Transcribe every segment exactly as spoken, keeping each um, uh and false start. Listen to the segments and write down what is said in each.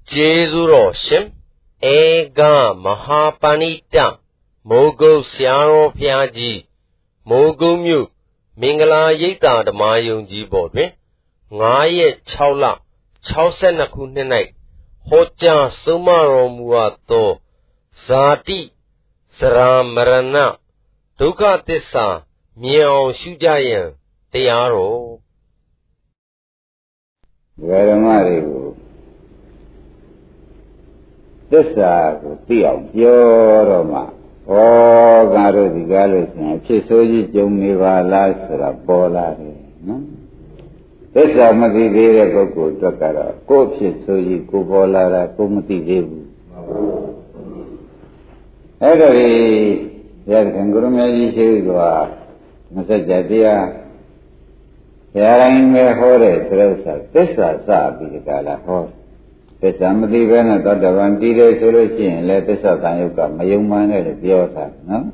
Jezuro Shim Ega Mahapanita Mogo Siaro Piaji Mogo Mu Mingala Yita the Mayunji Bodwe Ngaye Chaula Chausanaku Night Hoja Sumaro Muato Zati Saramarana Duka Tissa Miao Shujayan Tiaro Garamari Tissa Tiao Yoroma Oh Garo di Galos Chisoji Jumiva Lasra Bola Tissa Mati Vere Goku Takara Kopi Soji Kubola Kumati Devu Every Yangurumya Shigua Masajadia Yaring me hore Trosa Tissa Sabi Gala Hor Samadi Vena Tadavan Tire Solution, let us have Tayuka, Mayuman, and Piota, no?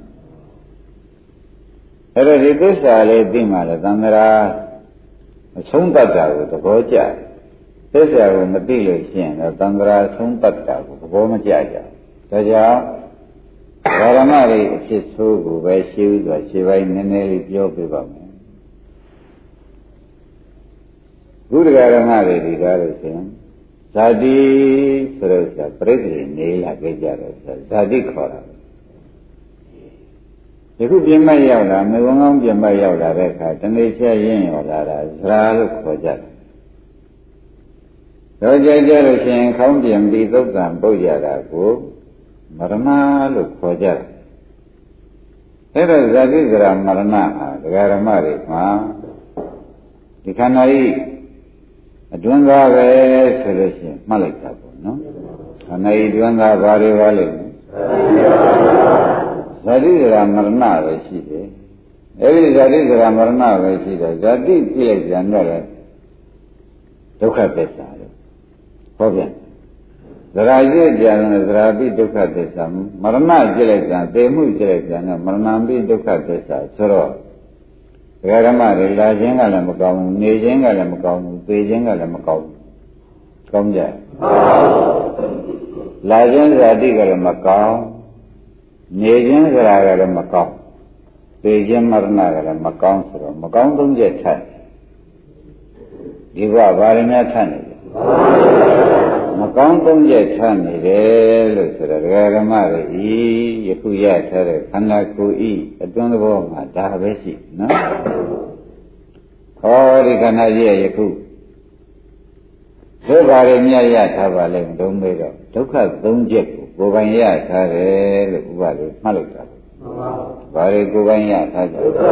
Every this are a dimmer than there are a Suntata with a Goja. This are a material a Tandra Suntata with a Bomajaja. Taja Varamari, she's so where she was, she was nearly Yopiba. Good Garamari, regarded him. Zadi Surosa, Pretty Nila Gajarosa, Zadi Kora. If you be my yellow, may one be my yellow record, and they say yin or Zral Kojak. Roja Jaroshin, County and Beatles and Bojara go, Marana look Kojak. Here is Zadi Marana, the Garamari, ma. You cannot eat. Adwanga ve solution malika no anai dwanga bare wale Zadi Marana ve shi de evi Zadi Marana ve shi de Zadi pi lai jan do dukha thissa lo ho pyan Zaraji jan Zarabi dukha thissa Marana pi lai jan Temu pi lai jan Maranambi dukha thissa so ro Garama la jinga la macau, ne jinga la macau, pe jinga la macau. Come there. La jinga la macau, ne jinga la macau, pe jing marna la macau, so macau don't get tight. Give up, I am not tight. Macau don't get tight, look at the Garama, e, Yakuya, Hanaku, e, I don't know my Davesi, no? Oh, the Canadian Yaku. So, Varimia Tavalem, don't make up. Toka, don't jet, Govanya, Tare, Malika. Vari Govanya,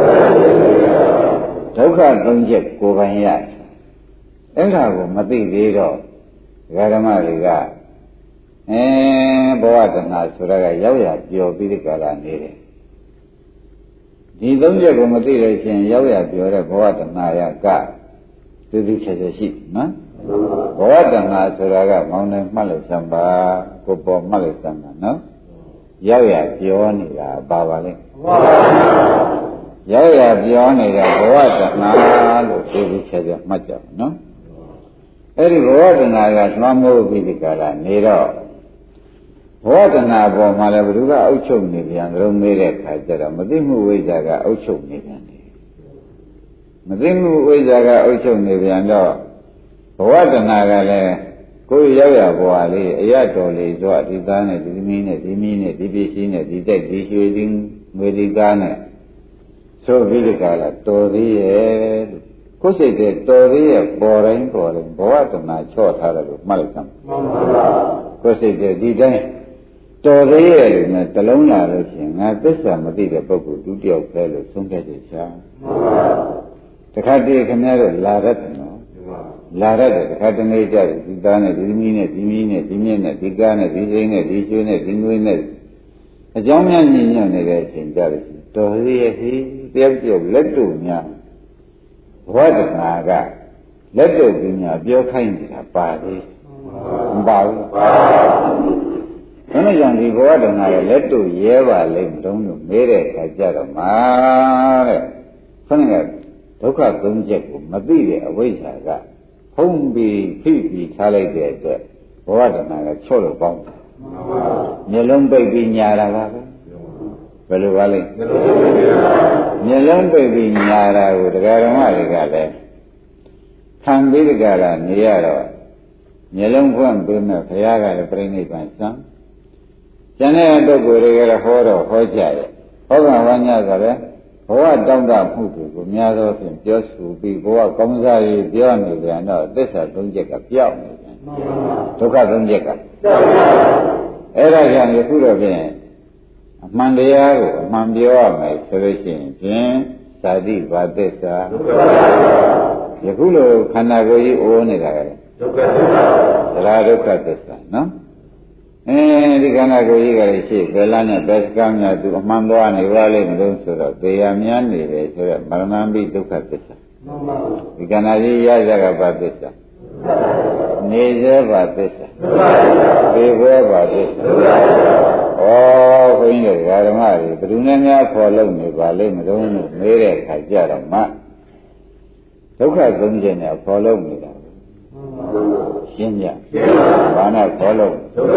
Toka, don't jet, Govanya. And I will not be there. Garamariga. Eh, Boatana, Suraga, Yaya, your Pidicala needed. You don't get a material, Yaya, your Boatana, Ga, to reach a sheep, no? Boatana, Suraga, Mount Malisamba, Copo Malisamba, no? Yaya, Pionica, Babali. Yaya, Pionica, Boatana, to reach a much, no? Every Boatana, no more Pidicala, Nero. Boatana, Malabuga, Ocho Million, Romere, Kajara, Madimu Wajaga, Ocho Million. Madimu Wajaga, Ocho Million, Boatana, Koya Boali, Ayatoli, Zoatidana, Dimine, Dimine, Dibisine, Detect, Dissuading, Medigane. So Vidicala, Tori, Cosette, Tori, Boring, Boring, Boatana, short Harabu, Malcolm. Cosette, Didan. Tori, Talona, and this time I did a book with duty of fellow, some Katisha. The Kati Canary, Larat, Larat, the Katanaja, Digana, Dimina, Dimina, Dimina, Digana, Digana, Digana, Dinguina. A young man in your negation, Jarisi. Tori, he, Biabio, let to me. What a naga. Let to be your kind of party. Bow. When I young people and I let to Yeva link down to Mere Kajarama. Funny, Toka Gunjaku, Mabidi, away Saga. Home be Pipi, Tale, ဘဝတဏှာကချော့လို့ပေါင်းတယ်မျက်လုံးပိတ်ပြီးညာတာပါပဲဘယ်လိုပါလဲမျက်လုံးပိတ်ပြီးညာတာကိုတရားဓမ္မတွေကလည်းခံပြီးတကလားနေရတော့မျက်လုံးဖွင့်ပြီးမဲ့ဘုရားကလည်းပြိဋိဘံစံကျန်တဲ့ပုဂ္ဂိုလ်တွေကလည်းဟောတော့ဟောကြရဲ့ဟောကဝါညဆိုတော့ဘဝတောင်းတမှုတွေကိုများသောဖြင့်ပြောဆိုပြီးဘဝကောင်းစားရေးပြောနေပြန်တော့သစ္စာသုံးချက်ကပြောင်းနေပြန်ဒုက္ခသုံးချက်ကအဲ့ဒါကြောင့်ယခုတော့ဖြင့်အမှန်တရားကိုအမှန်ပြောရမယ်ဆိုလို့ရှိရင်ဖြင့်ဇာတိဘာသစ္စာယခုလိုခန္ဓာကိုယ်ကြီးအိုးနေတာကလည်းဒုက္ခသစ္စာသရဒုက္ခသစ္စာနော်အဲဒီခန္ဓာကိုယ်ကြီးကလည်းရှိဘယ်လားနဲ့ဘယ်စကားများသူအမှန်သွားနေပါလိမ့်မလို့ဆိုတော့သေရများနေတယ်ဆိုတော့မရဏံပိဒုက္ခသစ္စာမှန်ပါဘူးဒီခန္ဓာကြီးရရကဘာသစ္စာနေစေဘာသစ္စာသေဘွယ်ဘာသစ္စာဩဘုန်းကြီးတို့ဓမ္မတွေဘယ်သူနဲ့များခေါ်လို့နေပါလိမ့်မလို့မေးတဲ့အခါကျတော့မှဒုက္ခသုံးချက်နဲ့ခေါ်လို့နေတာရှင်းကြဘာနဲ့ခေါ်လို့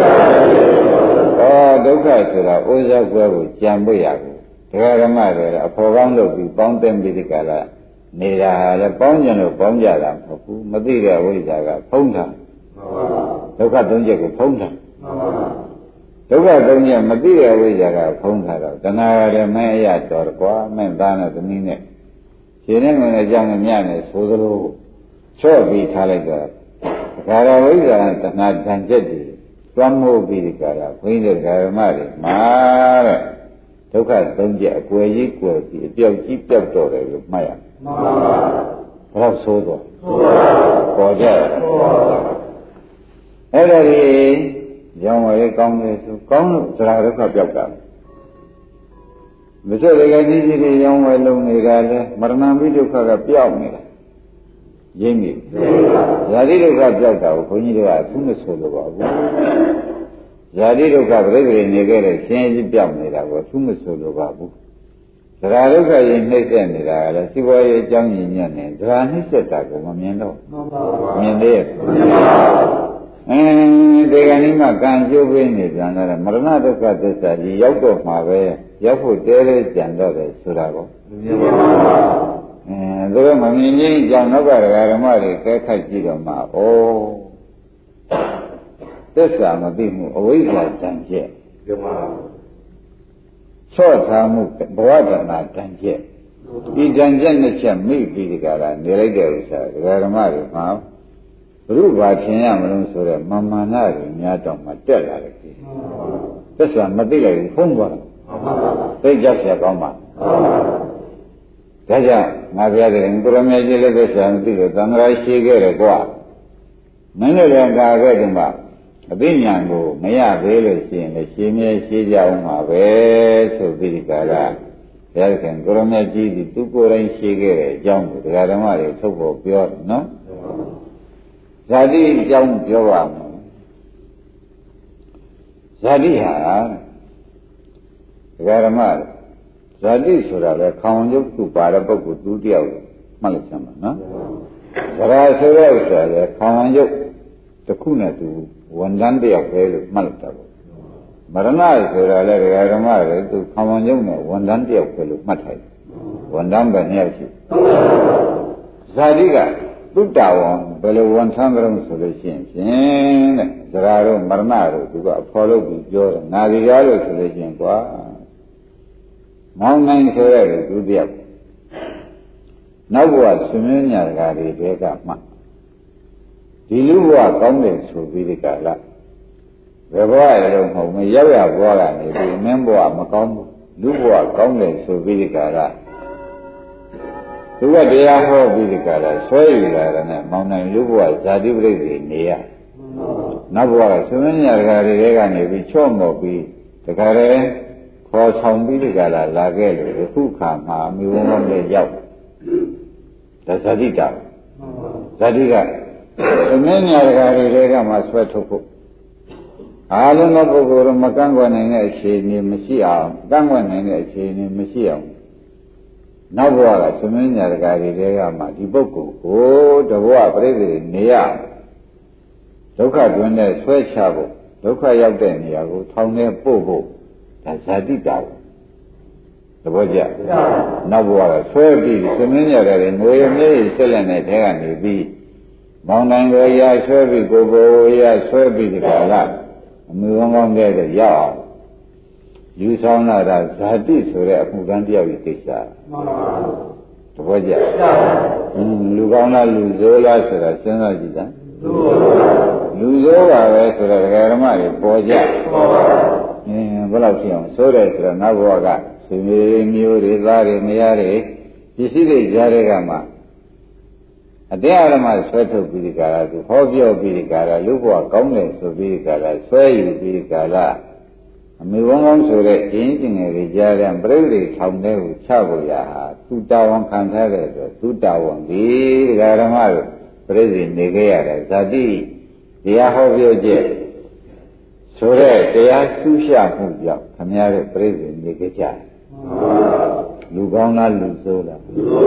ဒုက္ခဩဒုက္ခဆိုတာဥစ္စာကွဲကိုကြံပွေရဘူးတရားဓမ္မတွေအဖော်ကောင်းလုပ်ပြီးပေါင်းတင်ပြီးဒီကလာနေတာလည်းပေါင်းကြလို့ပေါင်းကြတာမဟုတ်ဘူးမသိတဲ့ဝိဇ္ဇာကဖုံးတာဒုက္ခသုံးချက်ကိုဖုံးတာဒုက္ခသုံးချက်မသိတဲ့ဝိဇ္ဇာကဖုံးတာတော့တဏှာရတယ်မင်းအရတော်ကွာမင်းသားနဲ့သမီးနဲ့ရှင်နဲ့ငယ်နဲ့ကြောင်းနဲ့မြနဲ့ဆိုသလိုချော့ပြီးထားလိုက်တော့ဒါရဝိဇ္ဇာတဏှာဓာန်ချက်တွေတွမ်းမိုးပြီးဒီကရာဘုန်းကြီးတို့ဓမ္မတွေမှာတဲ့ဒုက္ခသုံးချက်အကွယ်ကြီးကွယ်ပြီးအပြောက်ကြီးပြောက်တော့တယ်လို့မှတ်ရမှန်ပါပါဘယ်တော့ဆိုးတော့ပေါ်ကြအဲ့ဒါကြီးရောင်းဝယ်ကောင်းတယ်ဆိုကောင်းလို့သရဒုက္ခပြောက်တာမစွတ်တွေကကြီးကြီးတွေရောင်းဝယ်လုံနေတာလဲမရဏံပိဒုက္ခကပြောက်နေတာရင်းပြီဇာတိဒုက္ခပြောက်တာကိုဘုန်းကြီးတို့ကသူမဆိုလိုပါဘူးဇာတိဒုက္ခပြိဋိနေခဲ့တဲ့ဆင်းရဲကြီးပြောက်နေတာကိုသူမဆိုလိုပါဘူးသရဒုက္ခရင်နှိမ့်ဆက်နေတာကလည်းစီးပွားရေးအကြောင်းရင်းညွတ်နေသရနှိမ့်ဆက်တာကိုမမြင်တော့မြင်သေးရဲ့အင်းဒီကနေ့မှကံကျိုးပေးနေပြန်တော့မရဏဒုက္ခသစ္စာကြီးရောက်တော့မှာပဲရောက်ဖို့တဲတဲကြံတော့တယ်ဆိုတာကိုမြင်ပါဘူးအဲဒါကမမြင်ချင်းကြောင့်နောက်ကဓမ္မတွေကဲခိုက်ကြည့်တော့မှဩသစ္စာမသိမှုအဝိဇ္ဇာတန်ကျက်မြင်ပါဘူးချော့ထားမှုဘဝတဏှာတန်ကျက်ဒီတန်ကျက်နှစ်ချက်မိပြီးဒီကရာနေလိုက်တဲ့ဥစ္စာဓမ္မတွေမှာဘုရုဘာထင်ရမလို့ဆိုတော့မာမာနတွေများတော့မှတက်လာတယ်ဒီသစ္စာမသိလိုက်ဘူးဖုံးသွားတယ်သိကြဆရာကောင်းပါဒါကြောင့်ငါပြောတယ်ကိုရမေကြီးလည်းသစ္စာမသိလို့သံဃာရှိခဲ့တယ်ကွာမင်းတို့လည်းကာခဲ့တယ်မှာအသိဉာဏ်ကိုမရသေးလို့ရှိရင်လည်းရှင်းမြဲရှင်းကြအောင်ပါပဲဆိုပြီးဒီကရာဘုရားခင်ကိုရမေကြီးဒီသူကိုယ်တိုင်ရှိခဲ့တဲ့အကြောင်းကိုဒကာဓမ္မတွေထုတ်ဖို့ပြောတယ်နော်ဇာတိအကြောင်းပြောပါမယ်ဇာတိဟာဒကာဓမ္မဇာတိဆိုတာလေခေါင်ရုပ်ခုပါတဲ့ပုဂ္ဂိုလ်သူတယောက်မှတ်လိုက်စမ်းပါနော်ဇရာဆိုတဲ့ဥစ္စာလေခေါင်ရုပ်တစ်ခုနဲ့သူဝန်တန်းတယောက်ပဲလို့မှတ်လိုက်တာပေါ့မရဏဆိုတာလေဒကာဓမ္မတွေသူခေါင်ရုပ်နဲ့ဝန်တန်းတယောက်ပဲလို့မှတ်ထားတယ်ဝန်တန်းပဲနှစ်ယောက်ရှိဇာတိကသုတ္တဝံဘယ်လိုဝန်ထမ်းကြုံဆိုလို့ရှိရင်ဖြင့်တဲ့ဇရာတို့မရဏတို့သူကအဖော်လို့ပြီးပြောတယ်နာရီကားလို့ဆိုလို့ရှိရင်ကွာမောင်းနိုင်ဆိုတဲ့သူတယောက်နောက်ဘဝဆွေမျိုးညာကားတွေတဲကမှဒီလူဘဝကောင်းတယ်ဆိုပြီးဒီကလာဘယ်ဘဝရတော့မဟုတ်မရောက်ရဘဝကနေပြီးမင်းဘဝမကောင်းဘူးလူဘဝကောင်းတယ်ဆိုပြီးဒီကလာသူကတရားဟောပြီးဒီကလာဆွဲယူလာတယ်နဲ့မောင်းနိုင်လူဘဝဇာတိပရိသေနေရနောက်ဘဝကဆွေမျိုးညာကားတွေတဲကနေပြီးချော့မော်ပြီးတခါတည်းခေါ်ဆောင်ပြီးဒီကလာလာခဲ့လို့အခုခါမှာမိဘမောင်လေးရောက်ဒါဇာတိတာဇာတိကသမင်းညာတကာတွေကမှဆွဲထုတ်ဖို့အားလုံးသောပုဂ္ဂိုလ်မကန့်ကွက်နိုင်တဲ့အခြေအနေမရှိအောင်ကန့်ကွက်နိုင်တဲ့အခြေအနေမရှိအောင်နောက်ဘဝကသမင်းညာတကာတွေကမှဒီပုဂ္ဂိုလ်ကိုတဘဝပြိတ္တိနေရဒုက္ခတွင်နဲ့ဆွဲချဖို့ဒုက္ခရောက်တဲ့နေရာကိုထောင်ထဲပို့ဖို့ဒါဇာတိတာကိုသဘောကျနောက်ဘဝကဆွဲပြီးသမင်းရတယ်ငွေမြေဆက်လက်နဲ့ထဲကနေပြီးမောင်တိုင်းကိုရဆွဲပြီးကိုကိုရဆွဲပြီးဒီကလာအမှုကောင်းကောင်းတဲ့ရောက်အောင်ယူဆောင်လာတာဇာတိဆိုတဲ့အမှုကံတယောက်ကြီးသိချာသဘောကျလူကောင်းလားလူဆိုးလားဆိုတာစဉ်းစားကြည့်တာလူဆိုးပါပဲဆိုတော့ဒကာဓမ္မတွေပေါ်ကြအင်းဘယ်လောက်ရှိအောင်ဆိုးတယ်ဆိုတော့နောက်ဘဝကဆွေမျိုးတွေသားတွေမယားတွေပစ္စည်းတွေကြားတဲ့ကမှအတရားဓမ္မဆွဲထုတ်ပြီးဒီကရာသူဟောပြောပြီးဒီကရာလူဘဝကောင်းတယ်ဆိုပြီးဒီကရာဆွဲယူပြီးဒီကရာအမေကောင်းကောင်းဆိုတဲ့ကျင်းကျင်ငယ်တွေကြားတဲ့ပြိဋိထောင်တဲ့ကိုချဖို့ရဟာသူတာဝန်ခံထားတဲ့အတွက်သူတာဝန်ဒီဒကာဓမ္မတို့ပြိဋိနေခဲ့ရတယ်ဇာတိတရားဟောပြောချက်ဆိုတဲ့တရားဆူးရှမှုကြောင့်ခမည်းတော်ပြိဋိနေခဲ့ကြလူကောင်းလားလူဆိုးလား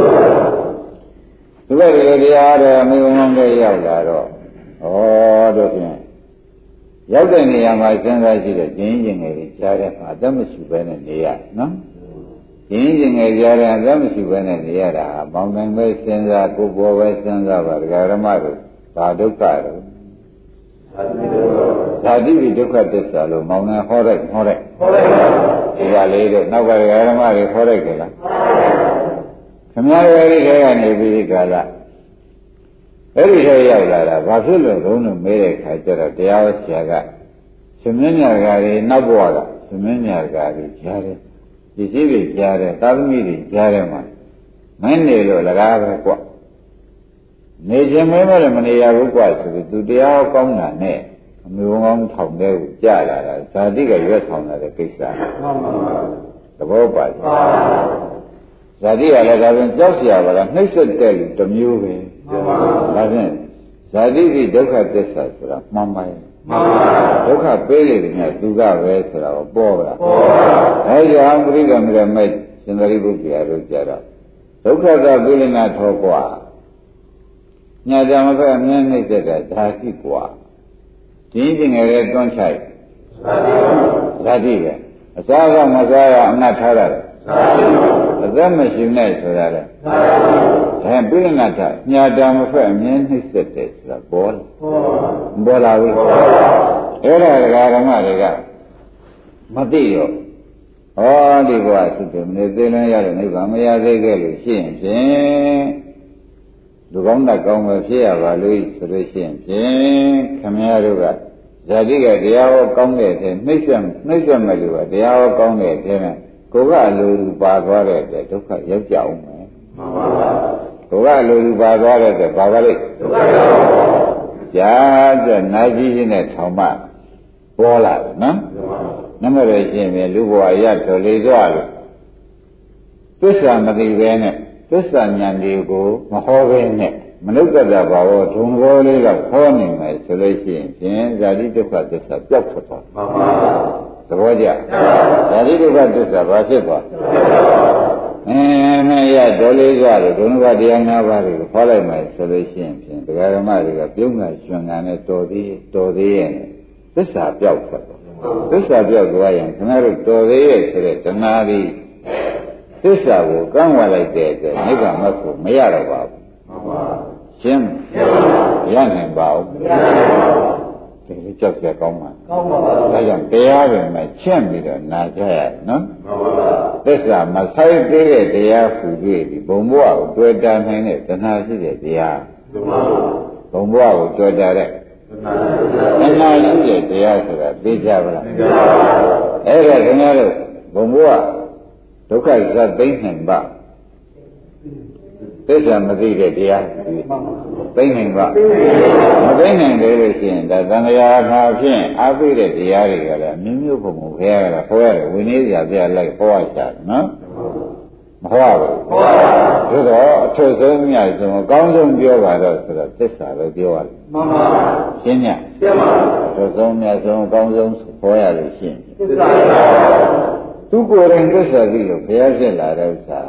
သူကဒီတရားတော်အမေကောင်းကောင်းတွေရောက်လာတော့ဩတို့ဖြင့်ရောက်တဲ့နေရာမှာစဉ်းစားကြည့်တဲ့ကျင်းကျင်ငယ်ကြီးကြားတဲ့မှာအသက်မရှိဘဲနဲ့နေရနော်ကျင်းကျင်ငယ်ကြားတဲ့အသက်မရှိဘဲနဲ့နေရတာဟာပေါင်းတိုင်းပဲစဉ်းစားကိုယ်ပေါ်ပဲစဉ်းစားပါဒကာရမတို့ဘာဒုက္ခတို့ဇာတိဒုက္ခသစ္စာလို့မောင်နှံဟောလိုက်ဟောလိုက်ဟောလိုက်ဒီကလေးတို့နောက်ကဒကာရမတွေဟောလိုက်ကြလားခမည်းတော်ဒီထဲကနေပြီးဒီကလာအဲ့ဒီထဲရောက်လာတာဘာဖြစ်လို့ဘုန်းတို့မေးတဲ့ခါကျတော့တရားဆရာကသမင်းညာကာတွေနောက်ဘဝကသမင်းညာကာတွေကြားတယ်ပစ္စည်းတွေကြားတယ်သာသမီတွေကြားတယ်မှာမင်းနေလို့လကားပဲကွနေခြင်းမဲမဲမနေရဘူးကွဆိုပြီးသူတရားကောင်းတာနဲ့အမျိုးကောင်းထောင်တဲ့ကိုကြားလာတာဇာတိကရွက်ဆောင်လာတဲ့ကိစ္စသဘောပါ့ဇာတိကလည်းဒါပြန်ကြောက်เสียပါလားနှိမ့်ဆက်တဲ့လူတစ်မျိုးပဲဒါဖြင့်ဇာတိတိဒုက္ခသစ္စာဆိုတာမှန်ပါရဲ့ဒုက္ခပေးတယ်ကသူကပဲဆိုတာကိုပေါ်တာအဲကြောင့်ပရိက္ခမရမဲ့ရှင်သာရိပုတ္တရာတို့ကြတော့ဒုက္ခသာပိလနာထောကွာညာကြမဖက်အမြဲနှိမ့်သက်တာဓာတိကွာဒီချင်းငယ်လေးတွန်းချိုက်ဓာတိပဲအစားကမစားရအနတ်ထားရတယ်အသက်မရှိနဲ့ဆိုတာလေဒါပိလနာထညာတာမဖက်အမြဲနှိမ့်သက်တယ်ဆိုတာပေါ်လာပေါ်လာဘူးအဲ့ဒါဒကာဓမ္မတွေကမသိတော့ဟောဒီဘဝသုတ္တမနေသေးလွန်ရတဲ့နိဗ္ဗာန်မရသေးခဲ့လို့ရှိရင်ဖြင့်လူကောင်းတတ်ကောင်းပဲဖြစ်ရပါလို့ဆိုလို့ရှိရင်ဖြင့်ခမည်းတော်ကဇာတိကတရားဟောကောင်းတဲ့အထဲနှိမ့်ဆက်နှိမ့်ဆက်မဲ့လူကတရားဟောကောင်းတဲ့အထဲနဲ့ကိုယ်ကအလိုလူပါသွားတဲ့အတွက်ဒုက္ခရောက်ကြအောင်မယ်မှန်ပါပါကိုယ်ကအလိုလူပါသွားတဲ့အတွက်ဘာပါလိမ့်ဒုက္ခရောက်ပါကြာတဲ့နိုင်ကြီးချင်းနဲ့ထောင်မှပေါ်လာတယ်နော်နမရရှင်ပဲလူဘဝရတော်လေသွားလို့သစ္စာမသိပဲနဲ့သစ္စာဉာဏ်တွေကိုမဟောဘဲနဲ့မနုဿတဘာဝဒုံဘောလေးတော့ဟောနေမယ်ဆိုလို့ရှိရင်ဖြင့်ဇာတိဒုက္ခသစ္စာပျောက်ထွက်သွားမှန်ပါသဘောကျဇာတိဒုက္ခသစ္စာဘာဖြစ်သွားအင်းမရတော်လေးသွားလို့ဒုံဘောတရား၅ပါးကိုဟောလိုက်မယ်ဆိုလို့ရှိရင်ဖြင့်ဒကာဓမ္မတွေကပြုံးတာရှင်တာနဲ့တော်သေးတော်သေးရဲ့သစ္စာပျောက်ထွက်သွားသစ္စာပြောက်သွားရင်ခင်ဗျားတို့တော်သေးရဲ့ဆိုတဲ့တဏှာပြီးသစ္စာကိုကန့်ဝလိုက်တဲ့အတွက်နိဗ္ဗာန်မဖို့မရတော့ပါဘူးမှန်ပါရှင်းရနိုင်ပါဘူးမရနိုင်ပါဘူးဒီကြောက်ကြကောင်းပါကောင်းပါပါဒါကြောင့်တရားပဲမဲ့ချင့်ပြီးတော့နာကြရနော်မှန်ပါသစ္စာမဆိုင်သေးတဲ့တရားဖူတွေ့ပြီးဘုံဘဝကိုတွေ့တာနိုင်တဲ့တဏှာရှိတဲ့တရားမှန်ပါဘုံဘဝကိုတွေ့တာတဲ့သစ္စာရှိတဲ့တရားဆိုတာသိကြပါလားသိကြပါဘူးအဲ့ဒါခင်ဗျားတို့ဘုံဘဝဒုက္ခဇတ်သိမ့်နိုင်ပါသစ္စာမသိတဲ့တရားသိမ့်နိုင်ပါမသိနိုင်သေးလို့ရှိရင်ဒါသံဃာခါဖြင့်အားပေးတဲ့တရားတွေကလည်းမျိုးမျိုးပုံပုံခဲရတာဟောရတယ်ဝိနည်းစရာပြလိုက်ဟောရတာနော်မဟောဘူးဟောပါဘူးဒါတော့အထုဆုံးမြတ်ဆုံးအကောင်းဆုံးပြောပါတော့ဆိုတော့သစ္စာပဲပြောရတယ်မှန်ပါရှင်းညရှင်းပါအထုဆုံးမြတ်ဆုံးအကောင်းဆုံးဟောရလို့ရှိရင်သစ္စာပါသူကိုယ်တိုင်သစ္စာသိလို့ဘုရားဖြစ်လာတဲ့ဥစ္စာ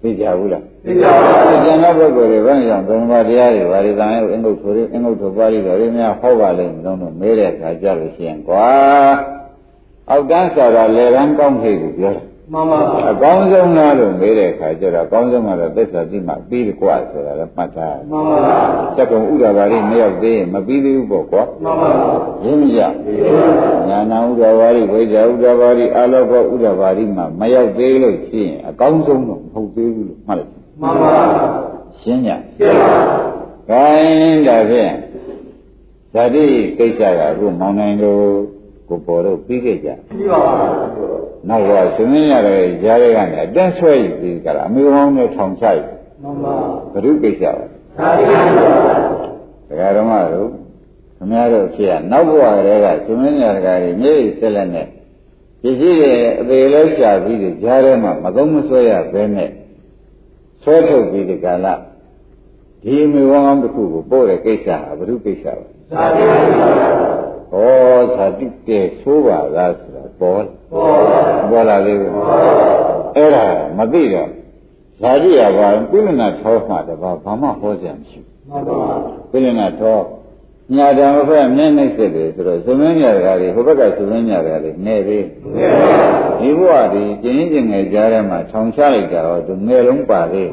သိကြဘူးလားသိကြပါဘူးကျန်တဲ့ပုဂ္ဂိုလ်တွေဘယ်ကြောင့်သုံးပါးတရားတွေဘာတွေတန်ရုပ်အင်္ဂုတ်ဆိုရင်အင်္ဂုတ်ဆိုပါဠိတော်တွေများဟောပါလိမ့်မယ်တော့မေးတဲ့အခါကြလို့ရှိရင်ကွာအောက်တန်းဆိုတာလေကန်းကောင်းသေးဘူးပြောတာမှန်ပါအကောင်းဆုံးလားလို့မေးတဲ့အခါကျတော့အကောင်းဆုံးကတော့သစ္စာတိမှပြီးတယ်ကွာဆိုတာလည်းမှတ်ထားမှန်ပါစက္ကုံဥဒ္ဒဘာရိမရောက်သေးရင်မပြီးသေးဘူးပေါ့ကွာမှန်ပါရင်းမရညာနာဥဒ္ဒဘာရိဝိဇ္ဇာဥဒ္ဒဘာရိအာလောကဥဒ္ဒဘာရိမှမရောက်သေးလို့ရှိရင်အကောင်းဆုံးတော့မဟုတ်သေးဘူးလို့မှတ်လိုက်မှန်ပါရှင်းညရှင်းပါခိုင်းဒါဖြင့်ဇာတိကိစ္စကအခုမောင်နိုင်တို့ကိုပေါ်တော့ပြီးခဲ့ကြပြီးပါပါနောက်ကရှင်မင်းရတဲ့ကြားရကနေအတက်ဆွဲယူပြီးကြတာအမေကောင်းနဲ့ထောင်ချယူမှန်ပါဘုရုကိစ္စပါသာတိကိစ္စပါဒကာဓမ္မတို့ခင်ဗျားတို့ဖြစ်ရနောက်ဘဝကလေးကရှင်မင်းရတဲ့ကြီးမြေကြီးဆက်လက်နဲ့ပစ္စည်းတွေအသေးလေးရှာပြီးကြကြားထဲမှာမသုံးမဆွဲရဘဲနဲ့ဆွဲထုတ်ပြီးဒီကလာဒီအမေကောင်းတစ်ခုကိုပို့တဲ့ကိစ္စဟာဘုရုကိစ္စပါသာတိကိစ္စပါဩဇာတိကဲဆိုးပါလားဆိုတာပေါ်ပေါ်လာလေအဲ့ဒါမသိတော့ဇာတိရပါပြိလနာထောမှတပါဘာမှဟောကြမရှိဘူးပြိလနာထောညာတံဘက်မျက်နှိမ့်စစ်တယ်ဆိုတော့သမင်းညာတကားတွေဟိုဘက်ကသမင်းညာတကားတွေနေပြီဒီဘဝဒီကျင်းကျင်ငယ်ကြားထဲမှာထောင်ချလိုက်တာတော့သူငယ်လုံးပါသေး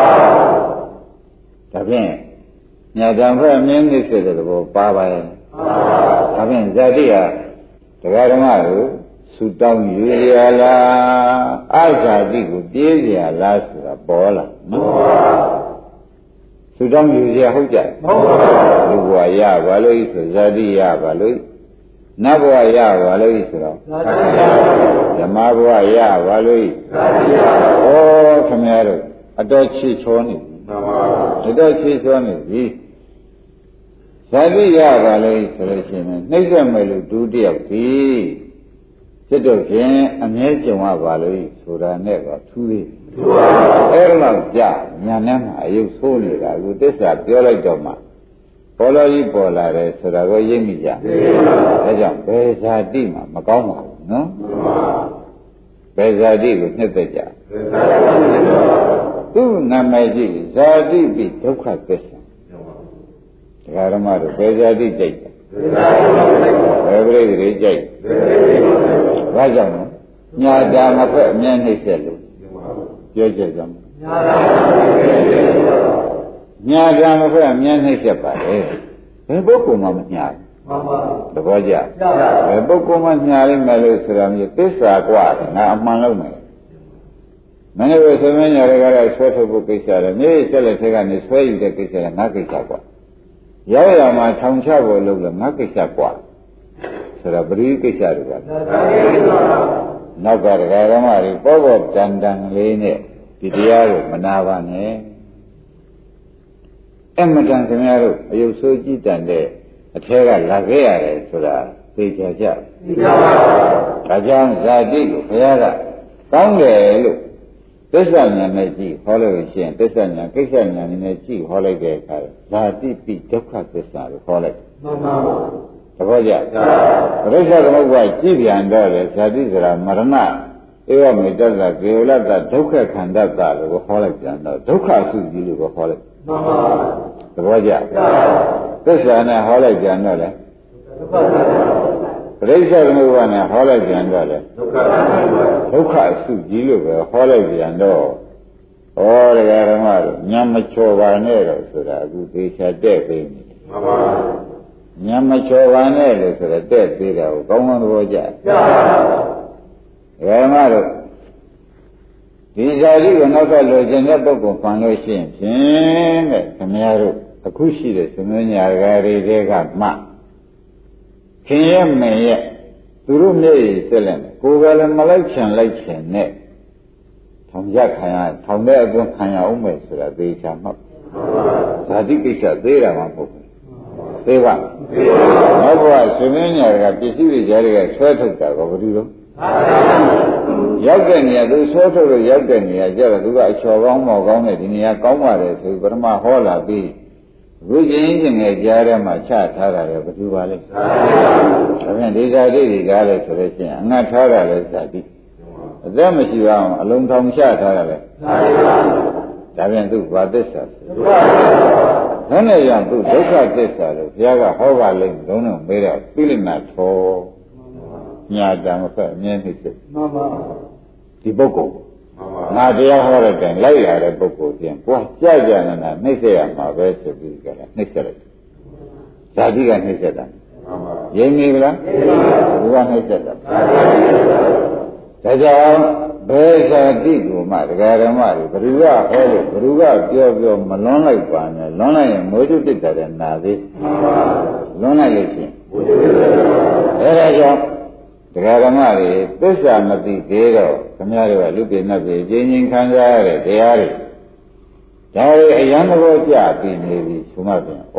ဒါဖြင့်ညာတံဘက်မျက်နှိမ့်စစ်တဲ့ဘောပါပါရဲ့ဒါဖြင့်ဇာတိဟာတရားဓမ္မကိုဆူတောင်းယူရလားအဇာတိကိုပြေးရလားဆိုတာပေါ်လာနော်ဆူတောင်းယူရဟုတ်ကြဟုတ်ပါဘူးဘုရားရပါလို့ဆိုဇာတိရပါလို့နတ်ဘဝရပါလို့ဆိုတော့ဓမ္မဘဝရပါလို့ဇာတိရဩခင်ဗျားတို့အတော်ချီချောနေပြီမှန်ပါအတော်ချီချောနေပြီဇာတိရပါလို့ဆိုလို့ရှိရင်နှိမ့်ဆက်မယ်လို့ဒုတိယပြီစစ်တော့ဖြင့်အမြဲကြုံရပါလို့ဆိုတာနဲ့ကထူးသေးအဲ့တော့ကြာညာနဲ့မှာအယုတ်ဆိုးနေတာအခုသစ္စာပြောလိုက်တော့မှပေါ်လာကြီးပေါ်လာတယ်ဆိုတာကိုရိပ်မိကြဒါကြောင့်ဘယ်ဇာတိမှမကောင်းပါဘူးနော်ဘယ်ဇာတိကိုနှစ်သက်ကြသူ့နာမည်ကြီးဇာတိပိဒုက္ခသစ္စာတရားဓမ္မတို့ဘယ်ဇာတိကြိုက်တယ်ဘယ်ပြိတိကြိုက်ဘာကြောင့်လဲညာတာမဖက်အမြဲနှိမ့်ဆက်လို့ပြောကြကြမှာညာတာမဖက်အမြဲနှိမ့်ဆက်ပါလေဘယ်ပုဂ္ဂိုလ်မှမညာဘူးသဘောကျဘယ်ပုဂ္ဂိုလ်မှညာလိမ့်မယ်လို့ဆိုတာမျိုးသစ္စာกว่าငါအမှန်လုံးမယ်မင်းတို့ဆိုမင်းညာတွေကလည်းဆွဲထုတ်ဖို့ကိစ္စတယ်မြေဆက်လက်ထဲကနေဆွဲယူတဲ့ကိစ္စကငါကိစ္စกว่าရောက်ရမှာထောင်ချဖို့လုပ်လို့ငါကိစ္စกว่าဆိုတော့ပရိကိစ္စတွေကနောက်ကဒကာဓမ္မတွေပေါ်ပေါ်တန်တန်လေးနဲ့ဒီတရားကိုမနာပါနဲ့အမတန်ခင်ဗျားတို့အယုတ်ဆိုးကြည့်တန်တဲ့အထဲကလာခဲ့ရတယ်ဆိုတာသိကြကြသိပါပါဒါကြောင့်ဇာတိကိုဘုရားကကောင်းတယ်လို့သစ္စာဉာဏ်နဲ့ကြည့်ဟောလို့ရှိရင်သစ္စာဉာဏ်ကိစ္စဉာဏ်နဲ့ကြည့်ဟောလိုက်တဲ့အခါဇာတိပိဒုက္ခသစ္စာကိုဟောလိုက်မှန်ပါပါသဘောကျပရိစ္ဆေသမုပ္ပါကြည့်ပြန်တော့လေဇာတိဆိုတာမရဏဧဝမေတ္တသာကေဝလတ္တဒုက္ခခန္ဓတ္တလို့ဟောလိုက်ပြန်တော့ဒုက္ခစုကြီးလို့ဟောလိုက်မှန်ပါပါသဘောကျသစ္စာနဲ့ဟောလိုက်ပြန်တော့လေပရိစ္ဆေသမုပ္ပါနဲ့ဟောလိုက်ပြန်တော့လေဒုက္ခစုကြီးလို့ပဲဟောလိုက်ပြန်တော့ဩတရားဓမ္မတို့ညမချော်ပါနဲ့တော့ဆိုတာအခုသေချာတဲ့ပေးနေမှန်ပါညမချော်ပါနဲ့လို့ဆိုတော့တဲ့သေးတာကိုကောင်းကောင်းသဘောကျကျပါပါဓမ္မတို့ဒီဇာတိကိုနောက်ကလိုချင်တဲ့ပုဂ္ဂိုလ်ဖန်လို့ရှိရင်ဖြင့်တဲ့ခင်ဗျားတို့အခုရှိတဲ့သမင်းညာဂါရီတွေကမှခင်ရဲ့မင်းရဲ့သူတို့မျက်ရည်ဆက်လက်ကိုယ်ကလည်းမလိုက်ချင်လိုက်ချင်နဲ့ထောင်ရခံရထောင်တဲ့အသွင်ခံရအောင်မယ်ဆိုတာသေချာမှတ်ဇာတိကိစ္စသေးတာမှမဟုတ်ဘူးသေးပါနောက်ဘဝသမင်းညာကပစ္စည်းတွေကြားတွေကဆွဲထုတ်တာကဘာလို့လဲရောက်တဲ့နေရာသူဆွဲထုတ်လို့ရောက်တဲ့နေရာကျတော့သူကအချော်ကောင်းမော်ကောင်းနဲ့ဒီနေရာကောင်းပါတယ်ဆိုပြီးပထမဟောလာပြီးဝိကျင်းချင်းငယ်ကြားထဲမှာချထားတာလေဘယ်သူပါလဲဒါဖြင့်ဒီဇာတိတွေကားလဲဆိုလို့ရှိရင်အငတ်ထားတာလဲဇာတိအသက်မရှိအောင်အလုံးထောင်ချထားရတယ်ဒါပြန်သူဘာသစ္စာလဲဒါနဲ့ကြောင့်သူဒုက္ခသစ္စာလို့ဘုရားကဟောပါလိမ့်လုံးလုံးမေးတော့ပိလိနာထောညာတံမဖက်အမြဲနှိမ့်စစ်မှန်ပါဒီပုဂ္ဂိုလ်ငါတရားဟောတဲ့တိုင်လိုက်ရတဲ့ပုဂ္ဂိုလ်ပြန်ပွားကြကြနာနာနှိမ့်ဆက်ရမှာပဲဆိုပြီးကြတာနှိမ့်ဆက်လိုက်ဇာတိကနှိမ့်ဆက်တာရင်းနေဗလားဘုရားနှိမ့်ဆက်တာဒါကြောင့်ဘယ်ဇာတိကိုမှတရားဓမ္မတွေဘ누구ကဟောလို့ဘ누구ကပြောပြောမလွန်လိုက်ပါနဲ့လွန်လိုက်ရင်မိုးချုပ်တိတ်တယ်နာသေးလွန်လိုက်လို့ရှိရင်အဲဒါကြောင့်တရားဓမ္မတွေသစ္စာမသိသေးတော့ခင်ဗျားတို့ကလူပြည့်နှက်ပြီးကျင်းချင်းခံစားရတဲ့တရားတွေဒါတွေအယံသဘောကျပြီးနေပြီဆိုမှပြန်ဩ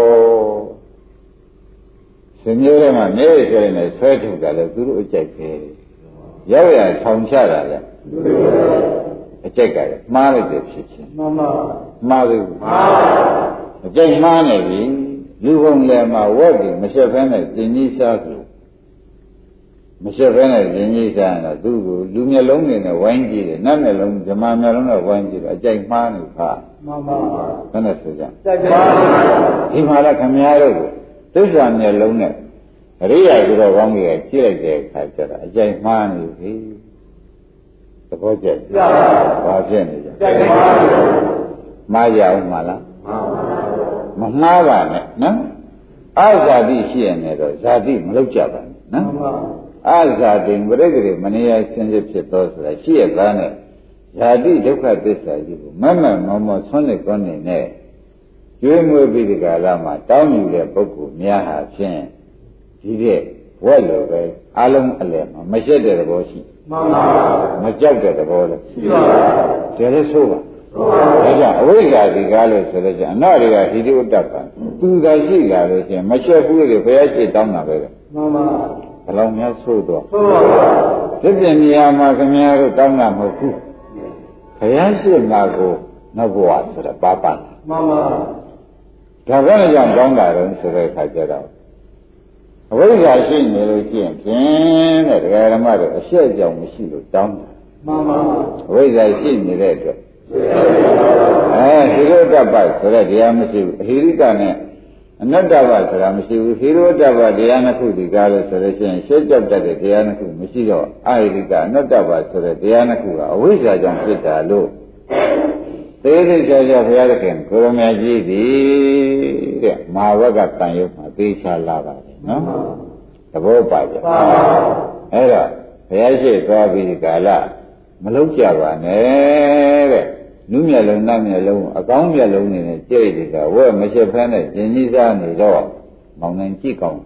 ရှင်မျိုးတွေမှာနေရတဲ့နဲ့ဆွဲထုတ်တာလဲသူတို့အကြိုက်ပဲရောက်ရထောင်ချတာလဲအကြိုက်ကရမှားလိုက်တယ်ဖြစ်ချင်းမှန်ပါမှားပြီမှားအကြိုက်မှားနေပြီလူဟုံလည်းမှာဝက်ပြီးမရှက်ဖဲနဲ့ကျင်ကြီးစားသူမရှက်ဖဲနဲ့ကျင်ကြီးစားရင်တော့သူ့ကိုလူမျက်လုံးနဲ့ဝိုင်းကြည့်တယ်နတ်မျက်လုံးဓမ္မမျက်လုံးနဲ့ဝိုင်းကြည့်တယ်အကြိုက်မှားနေပါမှန်ပါဘယ်နဲ့ဆိုကြကြိုက်ပါဒီမှာလည်းခမည်းတော်ကိုသစ္စာမျက်လုံးနဲ့အရိယာဆိုတော့ကောင်းကြီးကြည့်လိုက်တဲ့အခါကျတော့အကြိုက်မှားနေပြီသဘောကျပါဘာဖြစ်နေကြကြိုက်ပါမှားရအောင်မလားမမှားပါနဲ့နော်အဇာတိရှိရင်လည်းဇာတိမလုပ်ကြပါနဲ့နော်အဇာတိပြိတ္တိမနေရစင်စစ်ဖြစ်သောဆိုတာရှိရသားနဲ့ဇာတိဒုက္ခသစ္စာကြီးကိုမမမောမောဆွမ်းနေကောင်းနေနဲ့ကျွေးမွေးပြီးဒီကာလမှာတောင်းယူတဲ့ပုဂ္ဂိုလ်များဟာဖြင့်ဒီတဲ့ဝက်လိုပဲအလုံးအလယ်မှာမရှက်တဲ့သဘောရှိမှန်ပါမကြောက်တဲ့သဘောလည်းရှိပါဒါလည်းဆိုပါဒါကြောင့်အဝိဇ္ဇာဒီကားလို့ဆိုတော့ကျအနာတွေကဟိတိဥတ္တပံသူသာရှိလာလို့ချင်းမရှက်ဘူးလေဘယ်ရှိတောင်းတာပဲမှန်ပါဘယ်လောက်များဆိုးတော့ဆိုပါပါဒီပြင်နေရာမှာခင်ဗျားတို့တောင်းတာမဟုတ်ဘူးဘုရားရှိမှာကိုနောက်ဘဝဆိုတော့ပါပါမှန်ပါဒါပဲကြောင့်တောင်းတာတော့ဆိုတဲ့အခါကျတော့အဝိဇ္ဇာရှိနေလို့ရှိရင်ဖြင့်တဲ့တရားဓမ္မတို့အရှက်ကြောင့်မရှိလို့တောင်းတာမှန်ပါအဝိဇ္ဇာရှိနေတဲ့အတွက်အဲဒီလိုတပ္ပဆိုတဲ့တရားမရှိဘူးအဟိရိကနဲ့အနတ္တပဆိုတာမရှိဘူးဟိရိတပ္ပတရားနှစ်ခုဒီကားလို့ဆိုလို့ရှိရင်ရှက်ကြောက်တတ်တဲ့တရားနှစ်ခုမရှိတော့အဟိရိကအနတ္တပဆိုတဲ့တရားနှစ်ခုကအဝိဇ္ဇာကြောင့်ဖြစ်တာလို့သေးသေးချာချာဘုရားသခင်ကိုရမကြီးသည်တဲ့မာဝကတန်ရုပ်မှာသိချလာပါတယ်နော်သဘောပါကြအဲ့တော့ဘုရားရှိသွားပြီးဒီကာလမလုံးကြပါနဲ့တဲ့နုမျက်လုံးနတ်မျက်လုံးအကောင်းမျက်လုံးနဲ့ကြိတ်ဒီကဝဲမချက်ဖမ်းနဲ့ကျင်ကြီးစားနေတော့မောင်နိုင်ကြည့်ကောင်း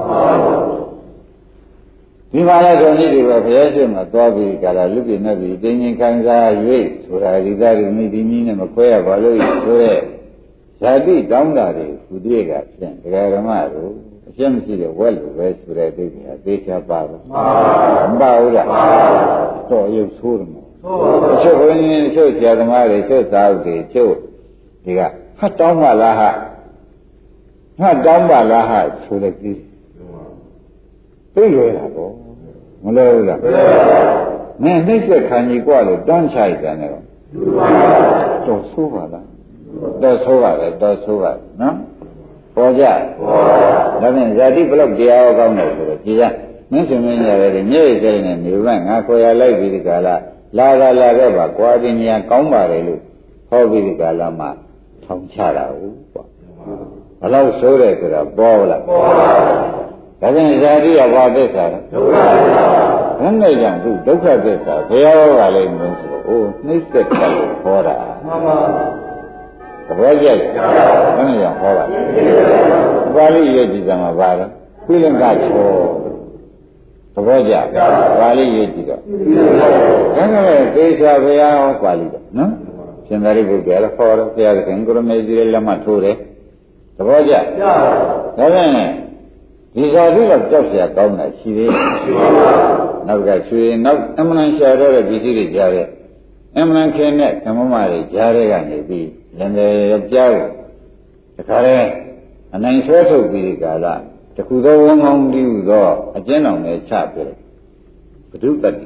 ဒီမှာလည်းဆိုနေဒီပဲဘုရားရှိခိုးသွားပြီးကာလလူပြည့်နေပြီတင်းချင်းခံစား၍ဆိုတာဒီသားတွေမိဒီနည်းနဲ့မခွဲရပါလို့ဆိုရဲဇာတိတောင်းတာတွေသူတည်းကဖြင့်ဒကာဓမ္မတို့အရှင်းမရှိတဲ့ဝက်လိုပဲဆိုတဲ့သိက္ခာသိချပါဘူးမပါဘူးလားတော့ရုပ်ဆိုးတယ်မို့ချုပ်ဘုန်းကြီးချုပ်ဆရာသမားတွေချုပ်သာဥတွေချုပ်ဒီကဟတ်တောင်းပါလားဟတ်တောင်းပါလားဟဆိုတဲ့ကြီးသိလွယ်တာပေါ့မလဲဘူးလားမင်းနှိမ့်ဆက်ခံကြီးกว่าလို့တန်းချလိုက်တယ်နော်တော့ဆိုးပါလားတော့ဆိုးပါလေတော့ဆိုးပါနော်ပေါ်ကြပေါ်ဒါဖြင့်ဇာတိဘလောက်တရားဟောကောင်းတယ်ဆိုတော့ကြည်ရမင်းရှင်မင်းရတယ်ညည့်ကျဲနေနေမှငါခေါ်ရလိုက်ပြီးဒီကလာလာကလာခဲ့ပါကွာဒီနေရာကောင်းပါတယ်လို့ဟောပြီးဒီကလာမှထောင်ချတာဟုတ်ပေါ့ဘလောက်ဆိုးတယ်ဆိုတာပေါ်လားပေါ်ပါဒါဖြင့်ဇာတိကဘာသစ္စာလဲဒုက္ခသစ္စာဘယ်နဲ့ကြောင့်သူဒုက္ခသစ္စာဘယ်ရောကလည်းမင်းဆိုအိုးနှိမ့်ဆက်တယ်လို့ခေါ်တာမှန်ပါသဘောကျတယ်ဘယ်နဲ့ကြောင့်ခေါ်ပါပါဠိရေးကြည့်ကြမှာပါတော့ပြိလင်္ကာချောသဘောကျပါဠိရေးကြည့်တော့ဒါကလည်းသေချာဘုရားဟောပါဠိတော့နော်ရှင်သာရိပုတ္တရာလည်းခေါ်တော့ဘုရားသခင်ကိုရမေကြီးလည်းလက်မှတ်ထိုးတယ်သဘောကျဒါဖြင့်ဒီဇာတိတော့ကြောက်เสียကောင်းတာရှိသေးတယ်နောက်ကရွှေနောက်အမှန်ရှာတော့တဲ့ပစ္စည်းတွေကြားရဲ့အမှန်ခင်တဲ့ဓမ္မမတွေကြားတဲ့ကနေပြီးလည်းလည်းကြောက်တခါတည်းအနိုင်ဆွဲထုတ်ပြီးကာလတခုသောဝန်းကောင်းတည်းဟူသောအကျဉ်းတော်နဲ့ချပြတယ်ဘုဒ္ဓတ္တိ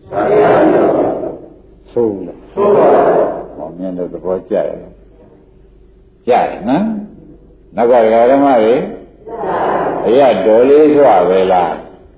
ဆိုးလားဆိုးပါဘူးဟောမြင်တဲ့သဘောကျတယ်ကျတယ်နော်နောက်ကဓမ္မတွေအရာတော်လေးဆိုပဲလား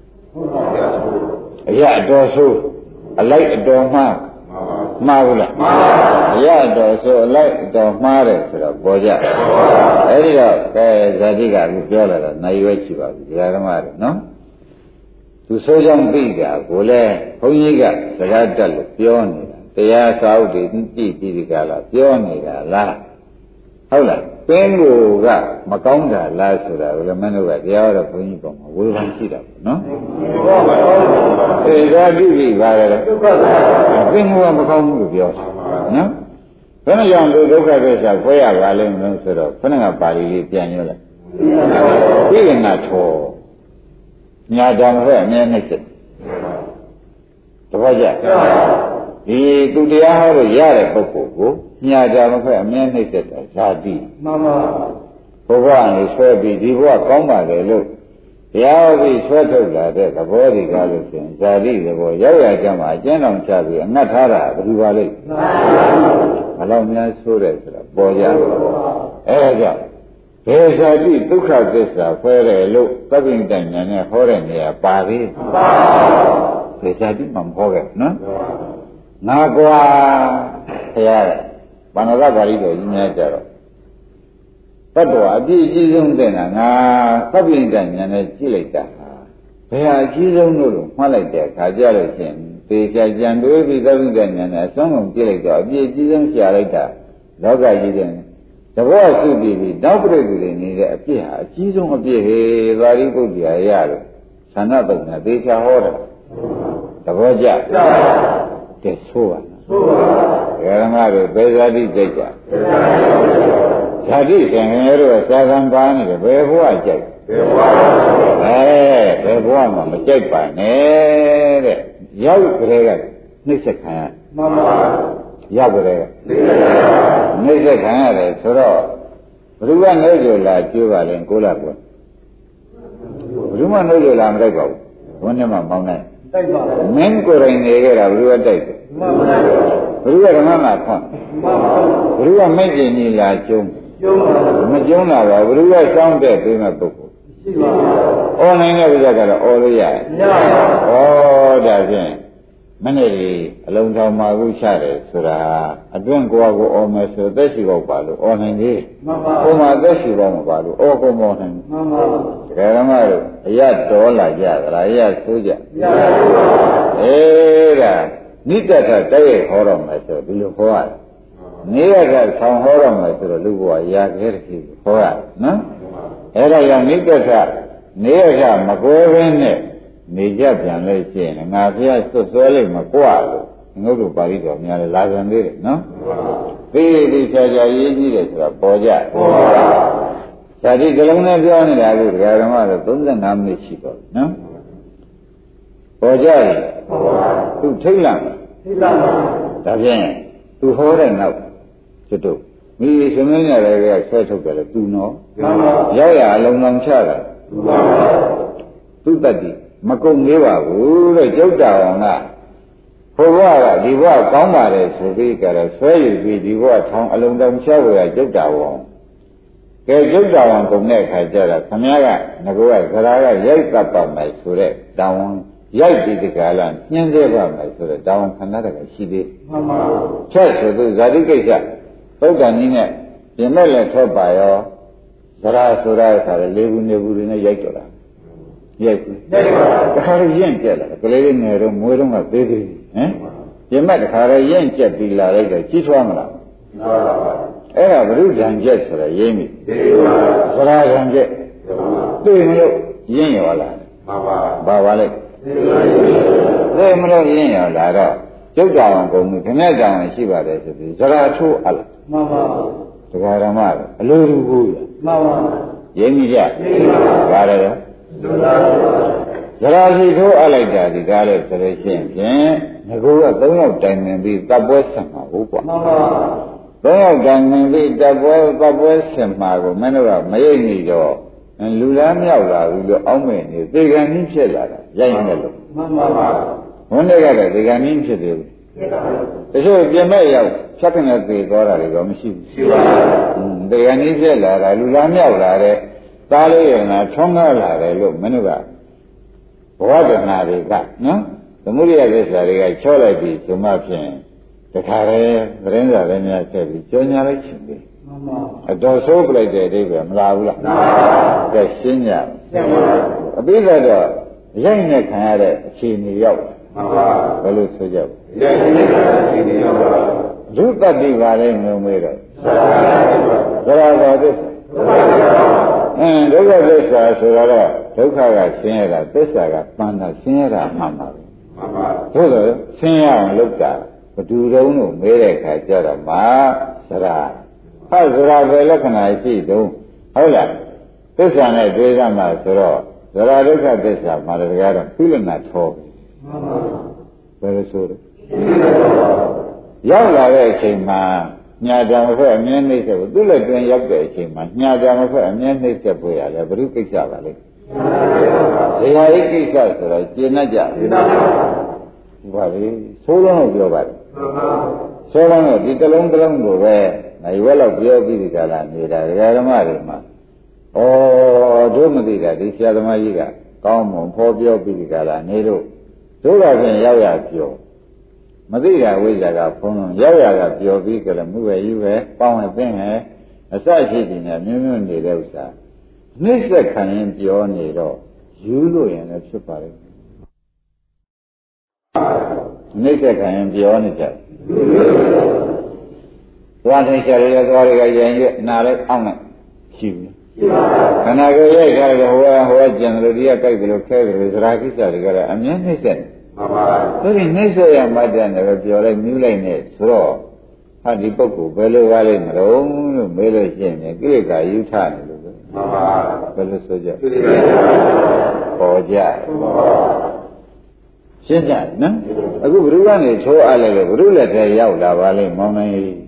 အရာတော်ဆိုးအလိုက်အတော်မှားမှားဘူးလားမှားပါဘူးအရာတော်ဆိုအလိုက်အတော်မှားတယ်ဆိုတော့ပေါ်ကြအဲဒီတော့ကဲဇာတိကအခုပြောလာတာနိုင်ရွယ်ရှိပါပြီဓမ္မတွေနော်သူဆိုးကြောင့်ပြီးတာကိုလည်းဘုန်းကြီးကစကားတက်လို့ပြောနေတာတရားစာအုပ်တွေကြည့်ပြီးဒီကလာပြောနေတာလားဟုတ်လားပင်ကိုကမကောင်းတာလားဆိုတာကိုလည်းမင်းတို့ကတရားတော်ဘုန်းကြီးပေါ်မှာဝေဖန်ရှိတာပေါ့နော်အဲဒါကြည့်ပြီးပါလေပင်ကိုကမကောင်းဘူးလို့ပြောနော်ဘယ်နှကြောင့်ဒုက္ခသစ္စာခွဲရပါလိမ့်မလို့ဆိုတော့ခဏကပါဠိလေးပြန်ညွှန်းလိုက်ပြီးရင်ကထောညာတံဖက်အမြဲနှိမ့်စစ်တပည့်ကြဒီသူတရားဟောလို့ရတဲ့ပုဂ္ဂိုလ်ကိုညာတံဖက်အမြဲနှိမ့်စစ်တာဇာတိမှန်ပါဘုရားနဲ့ဆွဲပြီးဒီဘဝကောင်းပါလေလို့တရားဟောပြီးဆွဲထုတ်လာတဲ့သဘောတွေကလို့ဆိုရင်ဇာတိသဘောရောက်ရကြမှာအကျဉ်းတော်ချပြီးအငတ်ထားတာဘယ်လိုပါလိမ့်မှန်ပါဘယ်လောက်များဆိုးတယ်ဆိုတာပေါ်ကြအဲဒါကြောင့်ဘယ်ဇာတိဒုက္ခသစ္စာဖွဲတယ်လို့သဗ္ဗညတဉာဏ်နဲ့ဟောတဲ့နေရာပါပြီပါဘယ်ဇာတိမှမဟောခဲ့နော်ငါကွာခရရဘာနာကပါဠိတော်ကြီးများကြတော့တတ္တဝအပြည့်အကြီးဆုံးတဲ့ငါသဗ္ဗညတဉာဏ်နဲ့ကြည့်လိုက်တာဘယ်ဟာအကြီးဆုံးလို့လို့မှတ်လိုက်တဲ့အခါကြလို့ချင်းသေချာကြံတွေးပြီးသဗ္ဗညတဉာဏ်နဲ့အဆုံးကုန်ကြည့်လိုက်တော့အပြည့်အကြီးဆုံးရှာလိုက်တာလောကကြီးတဲ့တဘောစုတည်ပြီးတောက်ပြည့်တွေနေတဲ့အပြည့်ဟာအကြီးဆုံးအပြည့်ဟေသာရိပုတ္တရာရတယ်သန္နတုံနဲ့သေချာဟောတယ်တဘောကြကဲဆိုးပါဆိုးပါဓမ္မတို့ဘယ်ဇာတိကြိုက်ကြဇာတိရှင်ငယ်တို့စာသံပါနေတယ်ဘယ်ဘဝကြိုက်ဘယ်ဘဝအဲဘယ်ဘဝမှာမကြိုက်ပါနဲ့တဲ့ရောက်ကြတဲ့ကနှိမ့်ဆက်ခံရမှန်ပါရောက်ကြတဲ့နှိမ့်ဆက်ခံရတယ်ဆိုတော့ဘ누구ကနှိမ့်လို့လားကြိုးပါလဲကိုလာကွယ်ဘ누구မှနှိမ့်လို့လားမတိုက်ပါဘူးဘုန်းနဲ့မှမောင်းနိုင်တိုက်ပါဘူးမင်းကိုယ်တိုင်နေခဲ့တာဘ누구ကတိုက်တယ်မှန်ပါဘူးဘ누구ကဓမ္မမှာခွန်းမှန်ပါဘူးဘ누구ကမိတ်ကျင်ကြီးလားကျုံးကျုံးပါဘူးမကျုံးလာပါဘူးဘ누구ကစောင်းတဲ့ပြီးမဲ့ပုဂ္ဂိုလ်ရှိပါဘူးအော်နိုင်တဲ့ဥစ္စာကတော့အော်လို့ရတယ်မရပါဘူးဩဒါဖြင့်မနေ့ကအလုံးထောင်မှာခုချတယ်ဆိုတာအတွင်းကိုယ်ကိုအော်မယ်ဆိုသက်ရှိတော့ပါလို့အော်နိုင်သေးမှန်ပါဘူးဘုံမှာသက်ရှိတော့မပါလို့အော်ကိုမောနိုင်မှန်ပါဘူးဓမ္မတို့အရတော်လာကြသလားအရဆိုးကြမရပါဘူးအေးဒါနိတ္တထတိုက်ရိုက်ဟောတော့မယ်ဆိုဒီလိုဟောရတယ်နေရကဆောင်ဟောတော့မယ်ဆိုတော့လူဘဝရာခဲတည်းဟောရတယ်နော်အဲ့ဒါကြောင့်နိတ္တထနေရကမကွဲဘဲနဲ့နေကြပြန်လို့ရှိရင်ငါဖျားစွတ်စွဲလိုက်မကွာလို့ငုတ်တို့ပါဠိတော်များလဲလာပြန်သေးတယ်နော်သိသိချာချာရေးကြည့်တယ်ဆိုတာပေါ်ကြပေါ်ပါဇာတိကလုံးနဲ့ပြောနေတာကဒကာဓမ္မတော့သုံး十五မိနစ်ရှိတော့နော်ပေါ်ကြတယ်ပေါ်ပါသူထိတ်လာထိတ်လာဒါဖြင့်သူဟောတဲ့နောက်ကျွတ်တို့မိသမင်းရတယ်ကဆွဲထုတ်တယ်လေသူနော်မှန်ပါရောက်ရအလုံးလုံးချတာမှန်ပါသူတတ်တယ်မကုန်သေးပါဘူးတဲ့ကျုပ်တော်ကဘုရားကဒီဘဝကောင်းပါတယ်ဆိုပြီးကြတော့ဆွဲယူပြီးဒီဘဝထောင်အလုံးတောင်ချဝရကျုပ်တော်ဝန်ကဲကျုပ်တော်ဝန်ကုန်တဲ့အခါကျတော့ခမည်းကငကောကသရာကရိုက်တတ်ပါမယ်ဆိုတဲ့တောင်းဝန်ရိုက်ပြီးဒီကလာညှင်းသေးပါမယ်ဆိုတဲ့တောင်းဝန်ခဏတည်းရှိသေးမှန်ပါချက်ဆိုသူဇာတိကိစ္စသုဒ္ဓန်ကြီးနဲ့ပြင်မဲ့လည်းထွက်ပါရောသရာဆိုတာခါလေလေးခုနေခုတွေနဲ့ရိုက်တော့တာရိုက်ဘူးရိုက်ပါတခါရင့်ကျက်လာကလေးလေးငယ်တော့မွေးတော့ကသေးသေးဟမ်ပြင်မဲ့တခါရရင့်ကျက်ပြီးလာလိုက်တော့ကြီးထွားမလားမှန်ပါပါအဲ့ဒါဘုရုဒံကျက်ဆိုတာရင်းပြီသိပါသရာဒံကျက်သိမလို့ရင့်ရောလာမှန်ပါဘာပါလဲသိမလို့ရင့်ရောလာတော့ကျုပ်တော်အောင်ကုန်ပြီခနဲ့ကြောင်ရှိပါတယ်ဆိုပြီးသရာထိုးအလားမှန်ပါတရားဓမ္မအလိုတူဘူးမှန်ပါရင်းကြီးကြပါဒါလည်းဇရာစီထိုးအလိုက်တာဒီကားလို့ဆိုလို့ရှိရင်ဖြင့်ငကူကသုံးယောက်တိုင်ပင်ပြီးတပ်ပွဲဆက်မှာဟုတ်ကွာမှန်ပါသုံးယောက်တိုင်ပင်ပြီးတပ်ပွဲတပ်ပွဲဆက်မှာကိုမင်းတို့ကမရိပ်နေတော့လူလားမြောက်လာဘူးလို့အောက်မဲ့နေသေကံကြီးဖြစ်လာတာရိုက်နေလို့မှန်ပါပါဝန်းတဲ့ကတော့ဒီကနေ့ဖြစ်သေးဘူးတချို့ပြင်မဲ့ရောက်ဖြတ်ကနေသေသွားတာတွေတော့မရှိဘူးရှိပါဘူးဒီကနေ့ဖြစ်လာတာလူလားမြောက်လာတဲ့သားလေးရနာထုံးကားလာတယ်လို့မင်းတို့ကဘဝတဏှာတွေကနော်သမုဒိယသစ္စာတွေကချောလိုက်ပြီးဒီမှဖြင့်တခါတည်းသတင်းစာလည်းများဆက်ပြီးကြောညာလိုက်ချင်းပြီမှန်ပါအတော်ဆိုးပလိုက်တဲ့အဓိပ္ပာယ်မလားဘူးလားမှန်ပါကဲရှင်းကြရှင်းပါအပိဓာတော့ရိုက်နဲ့ခံရတဲ့အခြေအနေရောက်မှန်ပါဘယ်လိုဆိုကြရိုက်နဲ့ခံရတဲ့အခြေအနေရောက်ပါဒုတ္တိပါလဲငုံမေးတော့သရဘာသစ္စာအင်းဒုက္ခသစ္စာဆိုတော့ဒုက္ခကဆင်းရဲတာသစ္စာကပန်းတာဆင်းရဲတာမှန်ပါပဲမှန်ပါသို့တော့ဆင်းရဲအောင်လုပ်တာဘသူတုံးလို့မေးတဲ့အခါကျတော့မှသရဟာသရပဲလက္ခဏာရှိတုံးဟုတ်လားသစ္စာနဲ့တွေ့ရမှာဆိုတော့သရဒုက္ခသစ္စာမှာလည်းကတော့ပြိလနာထောမှန်ပါဘယ်လိုဆိုလဲရောက်လာတဲ့အချိန်မှာညာတံမဖက်အမြဲနှိမ့်ဆက်ဖို့သူ့လက်တွင်ရောက်တဲ့အချိန်မှာညာတံမဖက်အမြဲနှိမ့်ဆက်ဖို့ရတယ်ဘုရုကိစ္စပါလေဇေယိကိစ္စဆိုတော့ကျင့်တတ်ကြဘာလဲဆိုးလုံးလို့ပြောပါတယ်ဆိုးလုံးတော့ဒီတလုံးတလုံးကိုပဲနိုင်ဝက်လောက်ပြောပြီးဒီကလာနေတာဒကာဓမ္မတွေမှာဩတို့မသိတာဒီဆရာသမားကြီးကကောင်းမွန်ဖော်ပြောပြီးဒီကလာနေလို့တို့ကပြန်ရောက်ရပြောမသိတာဝိဇ္ဇာကဖုံးလုံးရောက်ရကပျော်ပြီးကြတယ်မှုပဲယူပဲပေါင်းရသိငယ်အစရှိတယ်နဲ့မျိုးမျိုးနေတဲ့ဥစ္စာနှိမ့်ဆက်ခံရင်ပြောနေတော့ယူလို့ရင်လည်းဖြစ်ပါလေနှိမ့်ဆက်ခံရင်ပြောနေကြသွားထိုင်ချရတဲ့သွားတွေကရင်ရနာလိုက်အောင်းလိုက်ရှိဘူးခန္ဓာကိုယ်ရဲ့ခါကဟိုကဟိုကကျန်တယ်လို့ဒီကကြိုက်တယ်လို့ခဲတယ်လို့သရာကိစ္စတွေကတော့အမြဲနှိမ့်ဆက်မှန်ပါဘူးဒီနှိမ့်ဆက်ရမှတ်တယ်လည်းပြောလိုက်မြူးလိုက်နေဆိုတော့ဟာဒီပုဂ္ဂိုလ်ဘယ်လိုပါလိမ့်မလို့လို့မေးလို့ရှိရင်ကိလေသာယူထနေလို့မှန်ပါဘယ်လိုဆိုကြပေါ်ကြရှင်းကြနော်အခုဘုရားကနေထိုးအားလိုက်လို့ဘုရုလက်ထဲရောက်လာပါလိမ့်မောင်နိုင်ကြီး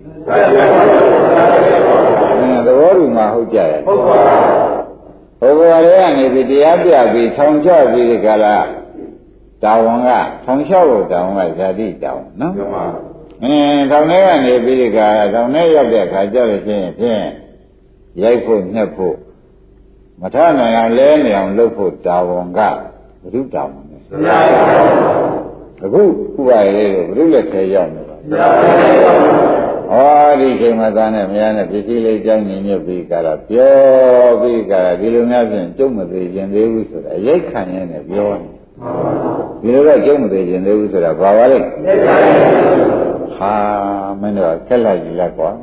အဲသဘောတူမှာဟုတ်ကြရဲ့ဟုတ်ပါဘုရားလေးကနေပြီးတရားပြပြီးထောင်ချပြီးဒီကလာတာဝန်ကထောင်လျှောက်လို့တာဝန်ကဇာတိတာဝန်နော်အင်းထောင်ထဲကနေပြီးဒီကထောင်ထဲရောက်တဲ့အခါကျတော့ချင်းဖြင့်ရိုက်ဖို့ညှက်ဖို့မထနိုင်အောင်လဲနေအောင်လုပ်ဖို့တာဝန်ကဘုရုတာဝန်ပဲအခုခုပါလေဘုရုလက်ထဲရောက်နေပါဟောဒီချိန်မှာသားနဲ့မယားနဲ့ပစ္စည်းလေးကြောင်းညင်ညွတ်ပြီးကြတော့ပြောပြီးကြတာဒီလိုများဖြင့်ကျုပ်မသေးခြင်းသေးဘူးဆိုတာရိုက်ခံရနေပြောနေဒီလိုတော့ကျုပ်မသေးခြင်းသေးဘူးဆိုတာဘာပါလဲဟာမင်းတို့ခက်လိုက်ကြီးလားကွာ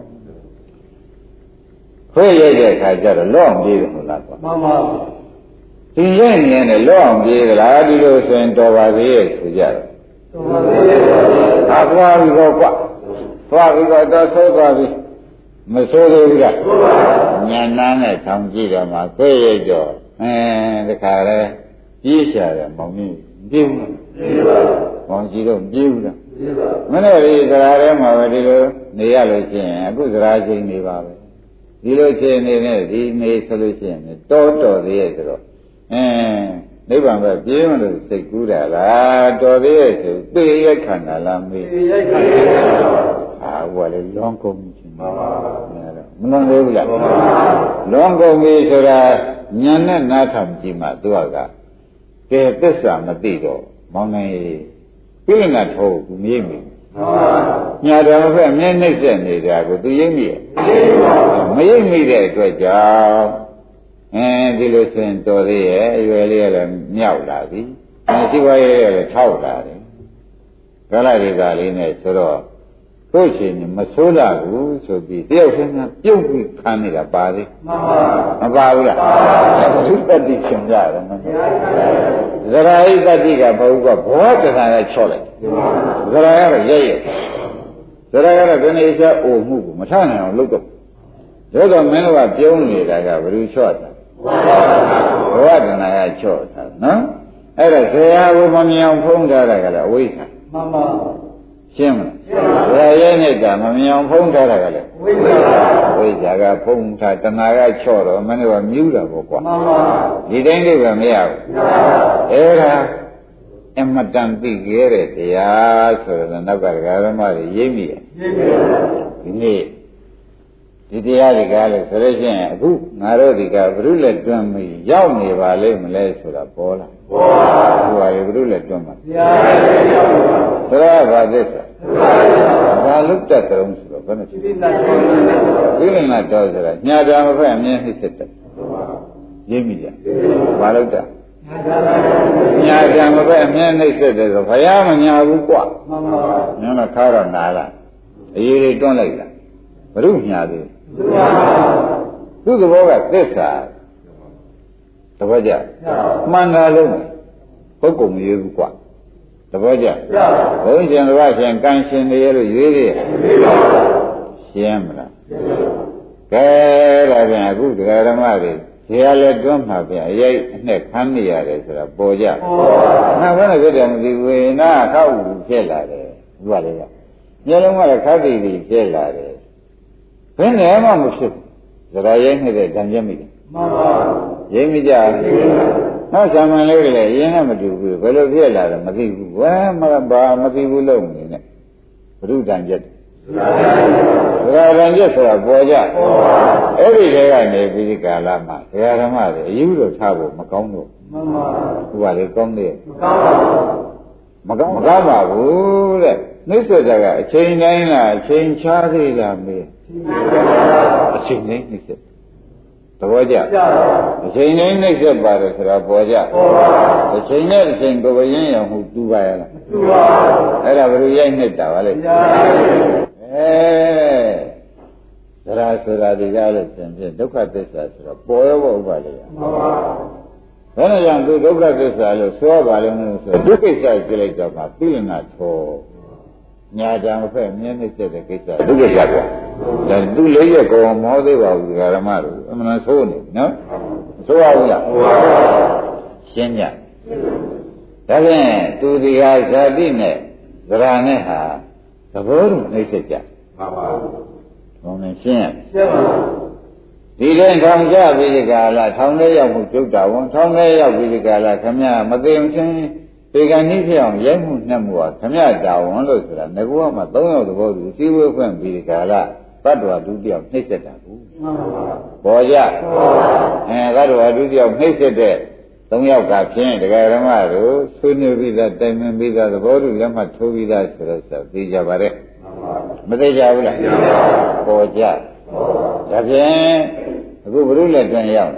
ခွေးရိုက်တဲ့အခါကျတော့လော့အောင်ပြေးတယ်မဟုတ်လားကွာမှန်ပါဒီရိုက်နေတယ်လော့အောင်ပြေးကြလားဒီလိုဆိုရင်တော်ပါသေးရဲ့ဆိုကြတယ်တော်ပါသေးရဲ့ဟာကွာပြီးတော့ကွာသွားပြီးတော့တော့ဆိုးသွားပြီမဆိုးသေးဘူးလားညံနာနဲ့ထောင်ကြည့်တော့မှခွေးရိုက်တော့အဲတခါလဲပြေးချတယ်မောင်ကြီးပြေးဘူးပြေးပါမောင်ကြီးတော့ပြေးဘူးလားပြေးပါမနေ့ဒီသရာထဲမှာပဲဒီလိုနေရလို့ရှိရင်အခုသရာချင်းနေပါပဲဒီလိုချင်းနေနဲ့ဒီနေဆိုလို့ရှိရင်တော်တော်သေးရဲ့ဆိုတော့အင်းနိဗ္ဗာန်ပဲပြေးမလို့စိတ်ကူးတာလားတော်သေးရဲ့ဆိုသိရိုက်ခန္ဓာလားမေးသိရိုက်ခန္ဓာအာဟိုကလေလွန်ကုန်ချင်းပါပါမလွန်သေးဘူးလားလွန်ကုန်ပြီဆိုတာဉာဏ်နဲ့နားထောင်ကြည့်မှသူကကကဲသစ္စာမသိတော့မောင်းနိုင်ပြိလနာထောကိုမရိပ်မိညာတော်ဘက်အမြဲနှိမ့်ဆက်နေတာကိုသူရိပ်မိရဲ့မရိပ်မိတဲ့အတွက်ကြောင့်အဲဒီလိုဆိုရင်တော်သေးရဲ့အရွယ်လေးလည်းမြောက်လာပြီမရှိပါရဲ့လည်းထောက်လာတယ်ကလာဒေတာလေးနဲ့ဆိုတော့တို့ရှင်မဆိုးလာဘူးဆိုပြီးတယောက်ချင်းကပြုတ်ပြီးခံနေတာပါသေးမပါဘူးလားဘုတ္တိရှင်ကြတယ်မဟုတ်ဘူးဇရာဟိတတိကဘုကဘောတခါကချော့လိုက်ဇရာကတော့ရဲရဲဇရာကတော့ဒီနေ့ချက်အိုမှုကိုမထနိုင်အောင်လုပ်တော့ဒါတော့မင်းတို့ကပြုံးနေတာကဘယ်လိုချော့တာဘောတနာကချော့တာနော်အဲ့ဒါဇရာကိုမမြင်အောင်ဖုံးထားတာကလည်းအဝိဇ္ဇာမှန်ပါရှင်းမလား။ဒါရဲနေတာမမြင်အောင်ဖုံးထားတာကလည်းဝိဇ္ဇာဝိဇ္ဇာကဖုံးထားတဏှာကချော့တော့မင်းတို့ကမြူးတာပေါ့ကွာ။မှန်ပါ။ဒီတိုင်းလေးပဲမရဘူး။မှန်ပါ။အဲ့ဒါအမတန်သိခဲ့တဲ့တရားဆိုတော့နောက်ကဒကာဓမ္မတွေရိပ်မိရဲ့ဒီနေ့ဒီတရားတွေကလည်းဆိုလို့ရှိရင်အခုငါတို့ဒီကဘုရုလက်တွန်းပြီးရောက်နေပါလိမ့်မလဲဆိုတာပေါ်လာပေါ်ပါဘူးဘုရုလက်တွန်းမှာတရားဘာသစ္စာဘာလို့တတ်တယ်ဆိုတော့ဘယ်နဲ့ဖြစ်ဒီလနာတော်ဆိုတာညာတာမဖက်အမြဲနှိမ့်စစ်တယ်ရိပ်မိကြဘာလို့တတ်ညာတာမဖက်အမြဲနှိမ့်စစ်တယ်ဆိုဘုရားမညာဘူးကွာမှန်ပါဘူးညာတော့ခါတော့နာလာအရေးလေးတွန်းလိုက်တာဘုရုညာသေးသူ့သဘောကသစ္စာသဘောကျမှန်တာလုံးပုဂ္ဂိုလ်မရွေးဘူးကွာသဘောကျဘုန်းရှင်တော်ရှင်ကံရှင်တွေလို့ရွေးသေးတယ်ရှင်းမလားကဲဒါပြန်အခုတရားဓမ္မတွေဇေယလည်းတွန်းမှာပြန်အရေးအနဲ့ခမ်းနေရတယ်ဆိုတာပေါ်ကြနာဘယ်နဲ့ဖြစ်တယ်မသိဝေနာခောက်ဖြစ်လာတယ်သူကလည်းညလုံးကလည်းခတ်တည်တည်ဖြစ်လာတယ်ဘယ်နဲ့မှမဖြစ်ဘူးဇရာရိမ့်နေတဲ့ဓာန်ချက်မိတယ်မှန်ပါဘူးရိမ့်မိကြနောက်ဇာမန်လေးတွေလည်းရင်းနဲ့မတူဘူးဘယ်လိုဖြစ်လာတယ်မသိဘူးဝဲမဘာမသိဘူးလို့နေနဲ့ဘုရုဓာန်ချက်ဇရာဓာန်ချက်ဆိုတာပေါ်ကြအဲ့ဒီထဲကနေပြီးဒီကာလမှာဒကာဓမ္မတွေအယူလို့ထားဖို့မကောင်းတော့မှန်ပါဘူးဘာလဲကောင်းတယ်မကောင်းမကောင်းပါဘူးတဲ့နှိစ္စတာကအချိန်တိုင်းလားအချိန်ခြားသေးလားမေးအချိန်တိုင်းနှိစ္စသဘောကျအချိန်တိုင်းနှိစ္စပါတယ်ဆိုတာပေါ်ကြအချိန်နဲ့အချိန်ကိုယ်ရင်းရမှုတူပါရဲ့လားတူပါအဲ့ဒါဘယ်လိုရိုက်နှိတာပါလဲအဲသရာဆိုတာဒီကားလို့သင်ဖြင့်ဒုက္ခသစ္စာဆိုတော့ပေါ်ရောပေါ့ဥပါလေမှန်ပါဘယ်နဲ့ကြောင့်သူဒုက္ခသစ္စာလို့ဆိုပါလိမ့်လို့ဆိုဒုက္ခိစ္စကြည့်လိုက်တော့မှပြိလနာထောညာတံဖက်မြင်းနေတဲ့ကိစ္စဒုက္ခရကွာဒါသူလေးရဲ့ကောမောသေးပါဘူးဓမ္မတို့အမှန်ဆိုးနေနော်ဆိုးပါဘူးလားရှင်းညဒါဖြင့်သူဒီဟာဇာတိနဲ့ဇရာနဲ့ဟာသဘောတူနှိမ့်ဆက်ကြမှန်ပါဘူးဘုံနဲ့ရှင်းရရှင်းပါဒီတဲ့ထောင်ကြပြီးဒီကလာထောင်ထဲရောက်မှုကျုပ်တာဝန်ထောင်ထဲရောက်ပြီးဒီကလာခမရမသိမချင်းဒီကနေ့ဖြစ်အောင်ရိုက်မှုနှက်မှုဟာခမရတာဝန်လို့ဆိုတာငကူကမှသုံးယောက်သဘောတူစီးဝေးဖွင့်ပြီးဒီကလာတတ္တဝါဒုတိယနှိမ့်ဆက်တာဘူးမှန်ပါပေါ်ကြအဲတတ္တဝါဒုတိယနှိမ့်ဆက်တဲ့သုံးယောက်ကဖြင့်ဒကာဓမ္မတို့ဆွေးနွေးပြီးသားတိုင်ပင်ပြီးသားသဘောတူလက်မှတ်ထိုးပြီးသားဆိုတော့ဆိုသိကြပါရဲ့မသိကြဘူးလားပေါ်ကြဒါဖြင့်အခုဘုရုလက်တွင်ရောက်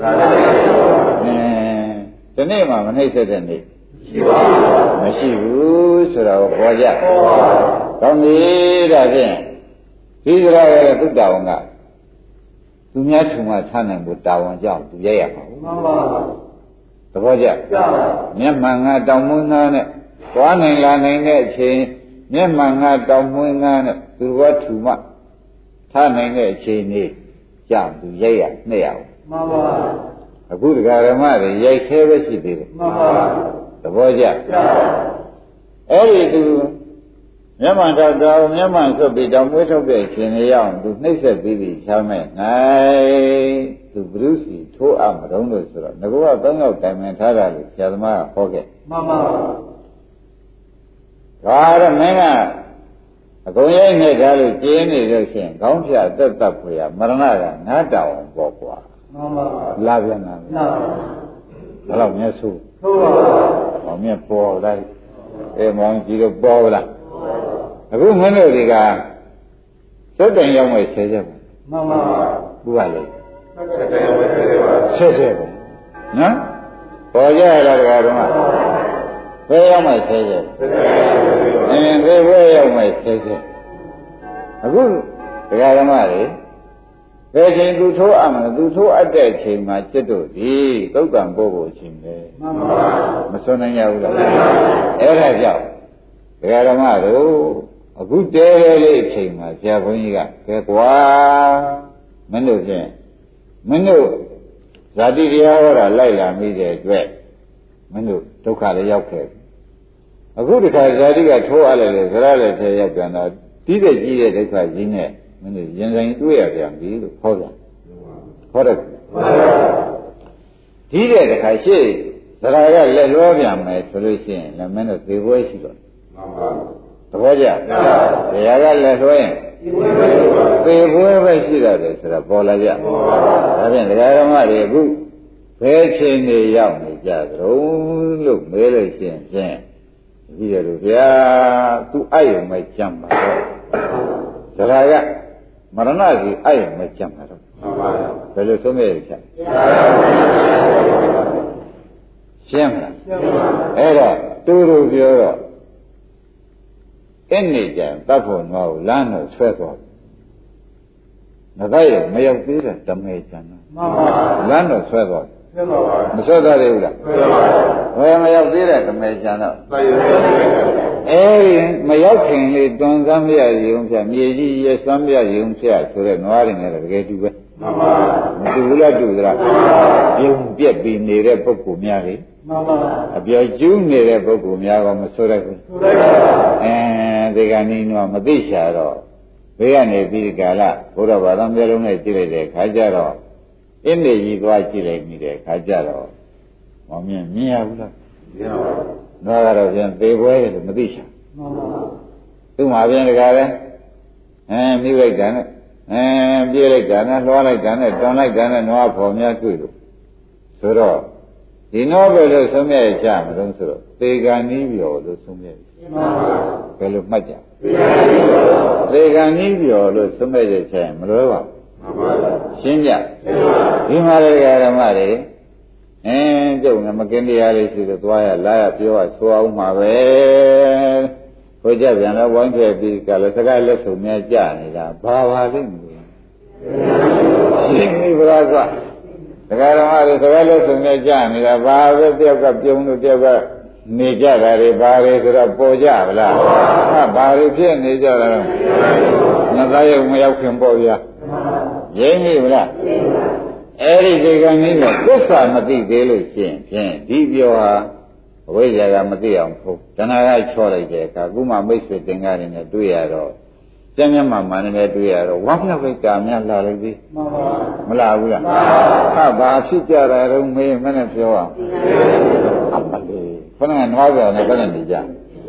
နေတာဒီနေ့မှမနှိမ့်ဆက်တဲ့နေ့ရှိပါဘူးမရှိဘူးဆိုတော့ပေါ်ကြကောင်းပြီဒါဖြင့်ဒီစရာရဲ့သုတ္တဝန်ကသူများထုံမှထားနိုင်ဖို့တာဝန်ကြောင့်သူရဲရမှာမှန်ပါသဘောကျမျက်မှန်ကတောင်မွန်းသားနဲ့သွားနိုင်လာနိုင်တဲ့အချိန်မျက်မှန်ကတောင်မွန်းသားနဲ့သူကထူမှထားနိုင်တဲ့အချိန်នេះကြောင့်သူရဲရနှဲ့ရအောင်မှန်ပါအခုဒကာဓမ္မတွေရိုက်သေးပဲရှိသေးတယ်မှန်ပါသဘောကျအဲ့ဒီသူမျက်မှန်တော့တော်မျက်မှန်ဆွတ်ပြီးတောင်မွေးထုတ်တဲ့အချိန်လေးရောက်သူနှိမ့်ဆက်ပြီးပြီးချမ်းမဲ့ငိုင်းသူဘုရုစီထိုးအမတုံးလို့ဆိုတော့ငကောကသုံးယောက်တိုင်ပင်ထားတာလို့ဆရာသမားကဟောခဲ့မှန်ပါဒါတော့မင်းကအကုန်ရိုက်နေတာလို့ကျင်းနေလို့ရှိရင်ခေါင်းဖြတ်သက်သက်ဖွေရမရဏကငါတောင်ပေါ့ကွာမှန်ပါလာပြန်လာမှန်ပါဘယ်တော့မျက်စုဟုတ်ပါဘူးဟောမျက်ပေါ်လိုက်အဲမောင်ကြီးတော့ပေါ်လားအခုမင်းတို့တွေကသုတ်တန်ရောက်မဲ့ဆဲချက်မှန်ပါဘူးကလေဆက်ဆက်ပါနော်ပေါ်ကြရတာတကားတော့ဘယ်ရောက်မှဆဲချက်အင်းဘယ်ဘယ်ရောက်မှဆဲချက်အခုဒကာဓမ္မတွေဘယ်ချိန်သူထိုးအမှန်သူထိုးအပ်တဲ့ချိန်မှာจิตတို့ဒီသုတ်တံပို့ဖို့အချိန်ပဲမှန်ပါမစွန့်နိုင်ရဘူးလားအဲ့ဒါကြောင့်ဒကာဓမ္မတို့အခုတဲလေးအချိန်မှာဆရာဘုန်းကြီးကကဲကွာမင်းတို့ဖြင့်မင်းတို့ဇာတိတရားဟောတာလိုက်လာမိတဲ့အတွက်မင်းတို့ဒုက္ခလည်းရောက်ခဲ့အခုတခါဇာတိကထိုးအပ်လိုက်လေဇရလည်းထဲရောက်ပြန်တော့တီးတဲ့ကြီးတဲ့ဒုက္ခကြီးနဲ့မင်းတို့ရင်ဆိုင်တွေ့ရပြန်ပြီလို့ဟောပြန်ဟောတယ်ဒီတဲ့တခါရှေ့သရကလက်လွှဲပြန်မယ်ဆိုလို့ရှိရင်လည်းမင်းတို့သေပွဲရှိတော့မှန်ပါသဘောကျတရားကလက်လွှဲရင်သေပွဲပဲရှိရတယ်ဆိုတာပေါ်လာကြဒါဖြင့်တရားဓမ္မတွေအခုဘယ်ချိန်နေရောက်နေကြသလဲလို့မေးလို့ရှိရင်ဖြင့်ဒီရလို့ဗျာသူအဲ့ရုံပဲကြမ်းပါတော့သရကမရဏကြီးအဲ့ရုံပဲကြမ်းပါတော့မှန်ပါဘယ်လိုဆုံးမြဲရချက်ရှင်းမလားရှင်းပါအဲ့တော့တူတူပြောတော့အဲ့နေကြတတ်ဖို့ငါ့ကိုလမ်းတော့ဆွဲသွားငါကရမရောက်သေးတဲ့ဓမေကျန်တော့မှန်ပါလမ်းတော့ဆွဲသွားဆွဲပါပါမဆွဲသွားသေးဘူးလားဆွဲပါပါဘယ်မရောက်သေးတဲ့ဓမေကျန်တော့ဆွဲရအဲ့မရောက်ခင်လေးတွန်စမ်းမရရုံဖြတ်မြေကြီးရစမ်းမရရုံဖြတ်ဆိုတဲ့နွားတွေနဲ့တကယ်တူပဲမှန်ပါမတူဘူးလားတူသလားပြုံပြက်ပြီးနေတဲ့ပုဂ္ဂိုလ်များလေမှန်ပါအပြောကျူးနေတဲ့ပုဂ္ဂိုလ်များကမဆိုးရဘူးဆိုးရပါအဲဒီကနေ့တော့မသိရှာတော့ဘေးကနေပြီးကာလဘုရားဘာသာမျိုးလုံးနဲ့ကြည့်လိုက်တဲ့ခါကျတော့အင်းနေကြီးသွားကြည့်လိုက်ပြီးတဲ့ခါကျတော့မမြင်မြင်ရဘူးလားမြင်ပါဘူးတော့ကတော့ပြန်သေပွဲလို့မသိရှာမှန်ပါသူ့မှာပြန်တကားလဲအဲမိလိုက်တာနဲ့အဲပြေးလိုက်တာနဲ့လွှားလိုက်တာနဲ့တွန်လိုက်တာနဲ့နွားဖို့များတွေ့လို့ဆိုတော့ဒီနောဘယ်လိုဆုံးမြတ်ချမလို့ဆိုတော့သေကံနီးပြော်လို့ဆုံးမြတ်ဘယ်လိုမှတ်ကြသေကံနီးပြော်လို့ဆုံးမြတ်ချင်မလွဲပါဘူးရှင်းကြဒီမှာလည်းဓမ္မတွေအင်းကျုပ်ကမကင်းတရားလေးရှိတော့သွားရလာရပြောရဆိုအောင်မှာပဲဟိုကြပြန်တော့ဝိုင်းခဲ့ပြီးကလည်းစကားလက်ဆုံများကြနေတာဘာပါလိမ့်မလို့ရှင်းပြီဗလားကွာဒကာဓမ္မတွေစကားလက်ဆုံများကြနေတာဘာပဲတယောက်ကပြုံးလို့တယောက်ကနေကြတာတွေဘာတွေဆိုတော့ပေါ်ကြဗလားဟာဘာတွေဖြစ်နေကြတာလဲငါသားရုံမရောက်ခင်ပေါ့ဗျာရင်းပြီဗလားအဲ့ဒီဒီကနေ့ကသစ္စာမသိသေးလို့ရှိရင်ဖြင့်ဒီပြောဟာအဝိဇ္ဇာကမသိအောင်ဖုတ်တဏှာကချောလိုက်တဲ့အခါခုမှမိတ်ဆွေသင်္ကားတွေနဲ့တွေ့ရတော့ကျမ်းမြတ်မှမှန်တယ်တွေ့ရတော့ဝမ်းမြောက်ပဲကြာများလာလိုက်ပြီမှန်ပါမလားဘူးလားဟာဘာဖြစ်ကြတာတော့မေးမနဲ့ပြောအောင်အမလေးခဏကနွားကြော်နဲ့ဘယ်နဲ့နေကြ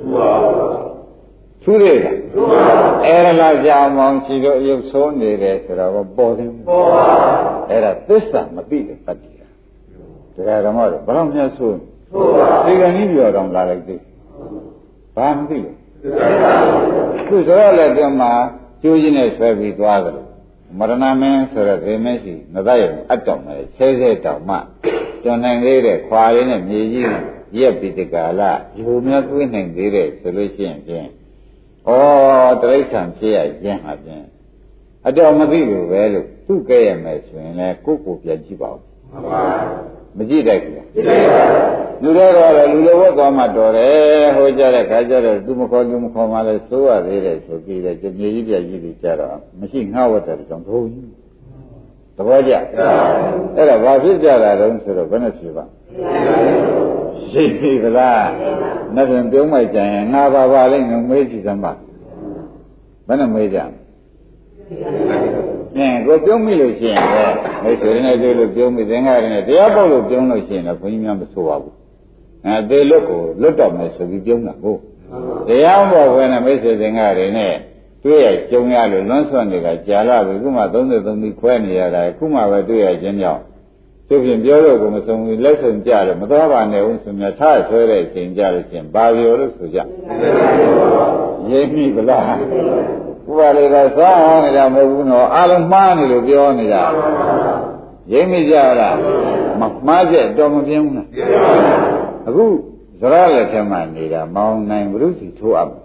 ထူးတယ်လားအဲ့ဒါလားကြာမောင်ချီတို့ရုပ်ဆိုးနေတယ်ဆိုတော့ပေါ်တယ်ပေါ်ပါအဲ့ဒါသစ္စာမသိတဲ့တတ်တယ်တရားဓမ္မတော့ဘယ်တော့မှဆိုးဒီကနေ့ပြောတော့လာလိုက်သေးဘာမသိလို့သူဆိုရတဲ့အတွင်းမှာကျိုးချင်းနဲ့ဆွဲပြီးသွားတယ်မရဏမင်းဆိုတဲ့သေမရှိမသက်ရအတောင်နဲ့ဆဲဆဲတောင်မှကျွန်နိုင်သေးတဲ့ခွာရင်းနဲ့မြေကြီးရက်ပြီးဒီကာလယူများသွေးနိုင်သေးတယ်ဆိုလို့ရှိရင်ဖြင့်ဩတိရစ္ဆာန်ဖြစ်ရခြင်းဟာဖြင့်အတော်မသိလို့ပဲလို့သူ့ကဲရမယ်ဆိုရင်လည်းကိုယ့်ကိုယ်ပြန်ကြည့်ပါဦးမှန်ပါမကြည့်တတ်ဘူးလားကြည့်ပါဘူးလူတွေကတော့လူလိုဘက်သွားမှတော်တယ်ဟိုကြတဲ့ခါကျတော့သူမခေါ်သူမခေါ်မှလည်းစိုးရသေးတယ်ဆိုပြီးတဲ့ကြမြေကြီးပြကြီးတွေကြတော့မရှိငှားဝတ်တယ်ကြောင့်ဘုံကြီးသဘောကျအဲ့ဒါဘာဖြစ်ကြတာတုံးဆိုတော့ဘယ်နဲ့ဖြစ်ပါရှိပြီဗလားနှစ်ပြန်ပြုံးမိုက်ကြရင်ငါပါပါလိမ့်မယ်မေးကြည့်စမ်းပါဘယ်နဲ့မေးကြအဲကိုပြုံးမိလို့ရှိရင်လည်းမိတ်ဆွေတွေနဲ့တွေ့လို့ပြုံးမိသင်္ကားတွေနဲ့တရားပေါက်လို့ပြုံးလို့ရှိရင်လည်းဘုန်းကြီးများမဆိုပါဘူးအဲသေလွတ်ကိုလွတ်တော်မယ်ဆိုပြီးပြုံးတာဟုတ်တရားပေါက်ဝင်တဲ့မိတ်ဆွေသင်္ကားတွေနဲ့တွေ့ရကြုံရလို့လွန်းဆွနေတာကြာလာပြီခုမှသုံးသုံးပြီးခွဲနေရတာခုမှပဲတွေ့ရခြင်းကြောင့်သူဖြင့်ပြောလို့ကိုမဆုံးဘူးလက်ဆုံးကြလို့မတော်ပါနဲ့ဦးဆိုမြတ်ထားဆွဲတဲ့အချိန်ကြလို့ချင်းဘာပြောလို့ဆိုကြရင်းမိဗလားဘုရားလေးကစားဟောနေတာမဟုတ်ဘူးနော်အားလုံးမှားနေလို့ပြောနေတာရင်းမိကြလားမမှားချက်တော်မပြင်းဘူးလားအခုဇရလက်ထက်မှာနေတာမောင်းနိုင်ဘုရုစီထိုးအပ်မရဏ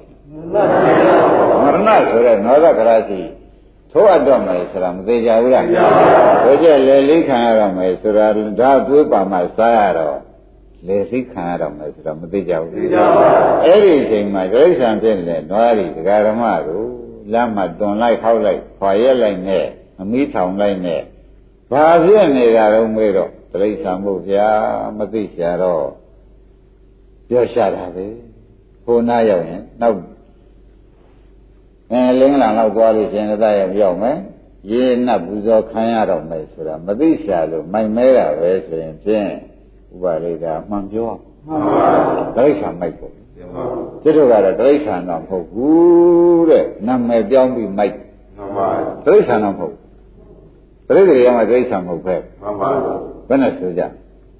ဆိုတဲ့နောဒကရာစီထိုးအပ်တော့မယ်ဆိုတာမသေးကြဘူးလားဘယ်ကျက်လေလိခံရတော့မယ်ဆိုတာဒါသွေးပါမှစားရတော့လေသိခံရတော့မယ်ဆိုတာမသေးကြဘူးအဲ့ဒီအချိန်မှာဒိဋ္ဌံဖြစ်နေနွားရီဒကာဓမ္မတို့လမ်းမှာတွန်လိုက်ခောက်လိုက်ခွာရက်လိုက်နဲ့အမီးထောင်လိုက်နဲ့ဘာဖြစ်နေတာတော့မေးတော့ဒိဋ္ဌံမို့ဗျာမသိရှာတော့ပြောရှာတာပဲဟိုနားရောက်ရင်နောက်အဲလင်းလာတော့သွားလို့ရှင်သက်ရောက်ရောက်မယ်ရေနပ်ပူဇော်ခံရတော့မယ်ဆိုတာမသိရှာလို့မိုင်မဲတာပဲဆိုရင်ဖြင့်ဝဥပါလိဒါမှန်ပြောတိရစ္ဆာန်မိုက်ပေါ့သူတို့ကတော့တိရစ္ဆာန်တော့မဟုတ်ဘူးတဲ့နာမည်ပြောင်းပြီးမိုက်တိရစ္ဆာန်တော့မဟုတ်ပရိသေရမှာတိရစ္ဆာန်မဟုတ်ပဲဘယ်နဲ့ဆိုကြ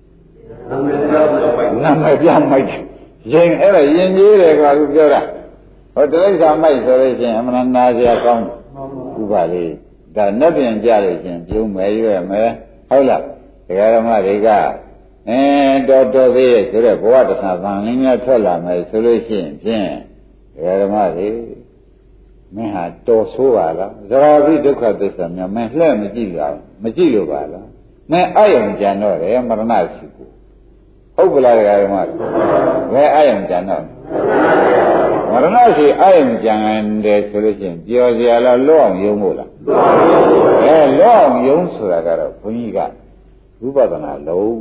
နာမည်ပြောင်းမိုက်ရင်အဲ့ဒါရင်ကြီးတယ်ကွာသူပြောတာဟောတိရစ္ဆာန်မိုက်ဆိုလို့ချင်းအမှန်နာစရာကောင်းဥပါလိဒါနဲ့ပြန်ကြလို့ချင်းပြုံးမယ်ရွယ်မယ်ဟုတ်လားတရားဓမ္မတွေကအဲတော်တော်သေးရဲ့ဆိုတော့ဘဝတခါဗန်လင်းများထွက်လာမယ်ဆိုလို့ရှိရင်ဖြင့်တရားဓမ္မတွေမင်းဟာတော်ဆိုးပါလားဇရာပိဒုက္ခသစ္စာများမင်းလှဲ့မကြည့်လားမကြည့်လို့ပါလားမင်းအယုံကြံတော့တယ်မရဏရှိကိုဟုတ်ကလားတရားဓမ္မတွေဘယ်အယုံကြံတော့မရဏရှိအယုံကြံတယ်ဆိုလို့ရှိရင်ပြောစရာလားလောအောင်ယုံမို့လားအဲလောအောင်ယုံဆိုတာကတော့ဘုန်းကြီးကဝိပဿနာလုံး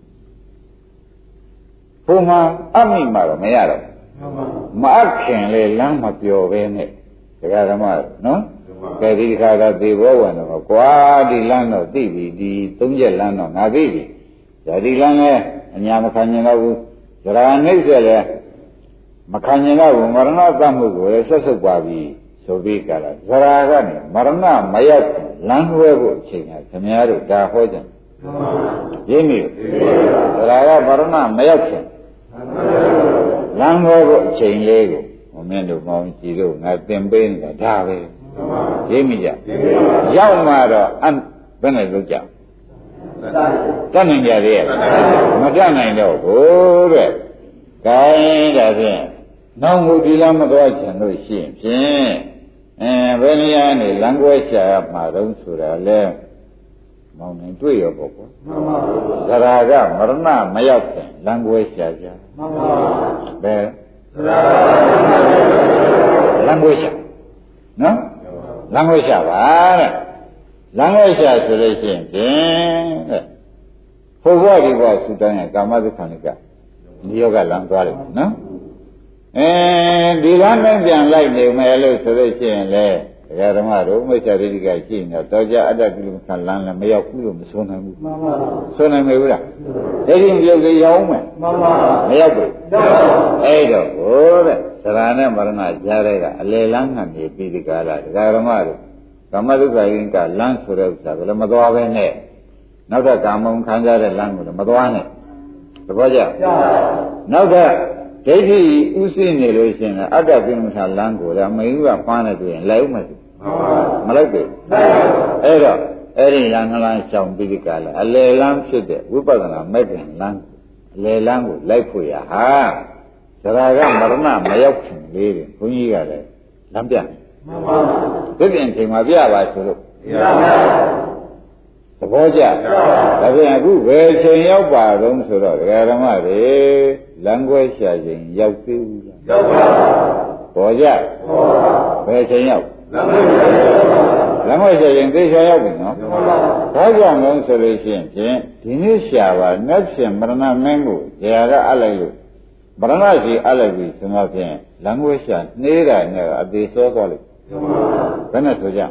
ဘုံမှာအမိမှာတော့မရတော့မအခင်လေလမ်းမပြောပဲနဲ့တရားဓမ္မနော်ကဲဒီခါကသေဘောဝင်တော့ကွာဒီလမ်းတော့သိပြီဒီသုံးချက်လမ်းတော့ငါသိပြီဒါဒီလမ်းလဲအညာမခံကျင်တော့ဘူးဇရာနှိမ့်ဆက်လဲမခံကျင်တော့ဘူးမရဏသတ်မှုကိုလည်းဆက်ဆုပ်ပါပြီဆိုပြီးကြတာဇရာကနေမရဏမရောက်လမ်းလွှဲဖို့အချိန်ကခင်ဗျားတို့ဒါဟောကြတယ်ရင်းမိဒါကဗရဏမရောက်ခင်လမ်းဘောကိုအချိန်လေးကိုမင်းတို့မောင်ကြည့်လို့ငါသင်ပေးနေတာဒါပဲရင်းမိကြရောက်မှတော့အဘယ်နဲ့လုပ်ကြတတ်နိုင်ကြသေးရဲ့မတတ်နိုင်တော့ဘူးတဲ့ခိုင်းဒါဖြင့်နောက်မှုဒီလမ်းမသွားချင်လို့ရှိရင်ဖြင့်အဲဘယ်နေရာနေလမ်းကွဲရှာရမှာတော့ဆိုတာလဲမောင်နေတွေ့ရပေါ့ကွာမှန်ပါဘူးဇရာကမရဏမရောက်ခင်လမ်းကွဲရှာကြမှန်ပါဘူးဘယ်ဇရာလမ်းကွဲရှာနော်လမ်းကွဲရှာပါတဲ့လမ်းကွဲရှာဆိုလို့ရှိရင်ဖြင့်တဲ့ဘုရားဒီဘောသုတန်းရဲ့ကာမဒုက္ခနိကဒီယောဂလမ်းသွားတယ်နော်အဲဒီလမ်းနဲ့ပြန်လိုက်နေမယ်လို့ဆိုလို့ရှိရင်လေတရားဓမ္မတို့မိစ္ဆာဒိဋ္ဌိကရှိနေတော့တောကြအတ္တကိလမခံလမ်းလည်းမရောက်ဘူးလို့မဆိုနိုင်ဘူးမှန်ပါဘူးဆိုနိုင်မယ်ဘူးလားဒိဋ္ဌိမပြုတ်သေးရောက်မယ်မှန်ပါမရောက်ဘူးအဲ့တော့ဟိုတဲ့သရဏနဲ့မရဏကြားတဲ့ကအလေလမ်းကနေပြီးဒီကာလတရားဓမ္မတို့ကာမဒုက္ခရင်ကလမ်းဆိုတဲ့ဥစ္စာကလည်းမသွားပဲနဲ့နောက်ထပ်ကာမုံခံကြတဲ့လမ်းကိုလည်းမသွားနဲ့သဘောကျနောက်ထပ်ဒိဋ္ဌိဥသိနေလို့ရှိရင်အတ္တကိလမခံလမ်းကိုလည်းမင်းကပန်းနေတွေ့ရင်လိုက်ဦးမယ်မလိုက်ဘူးအဲ့တော့အဲ့ဒီလမ်းကလမ်းရှောင်ပြီးဒီကလာအလေလမ်းဖြစ်တဲ့ဝိပဿနာမဲ့ခင်လမ်းအလေလမ်းကိုလိုက်ဖို့ရဟာဇရာကမရဏမရောက်ခင်လေးတယ်ဘုန်းကြီးကလည်းလမ်းပြမှန်ပါဘူးဒီပြင်ချိန်မှာပြပါဆိုလို့ပြပါသဘောကျဒါပြန်အခုဘယ်ချိန်ရောက်ပါတော့ဆိုတော့ဒကာဓမ္မတွေလမ်းကွဲရှာချိန်ရောက်သေးဘူးလားရောက်ပါဘူးဘောကြဘယ်ချိန်ရောက်လမ်းကွဲရှာချိန်သိချာရောက်ပြီနော်ဘာကြောင့်လဲဆိုလို့ရှိရင်ဖြင့်ဒီနေ့ရှာပါနဲ့ဖြင့်မရဏမင်းကိုဇရာကအလိုက်လို့မရဏရှိအလိုက်ပြီဆိုတော့ဖြင့်လမ်းကွဲရှာနှေးတာနဲ့အသေးစောသွားလို့ဘယ်နဲ့ဆိုကြ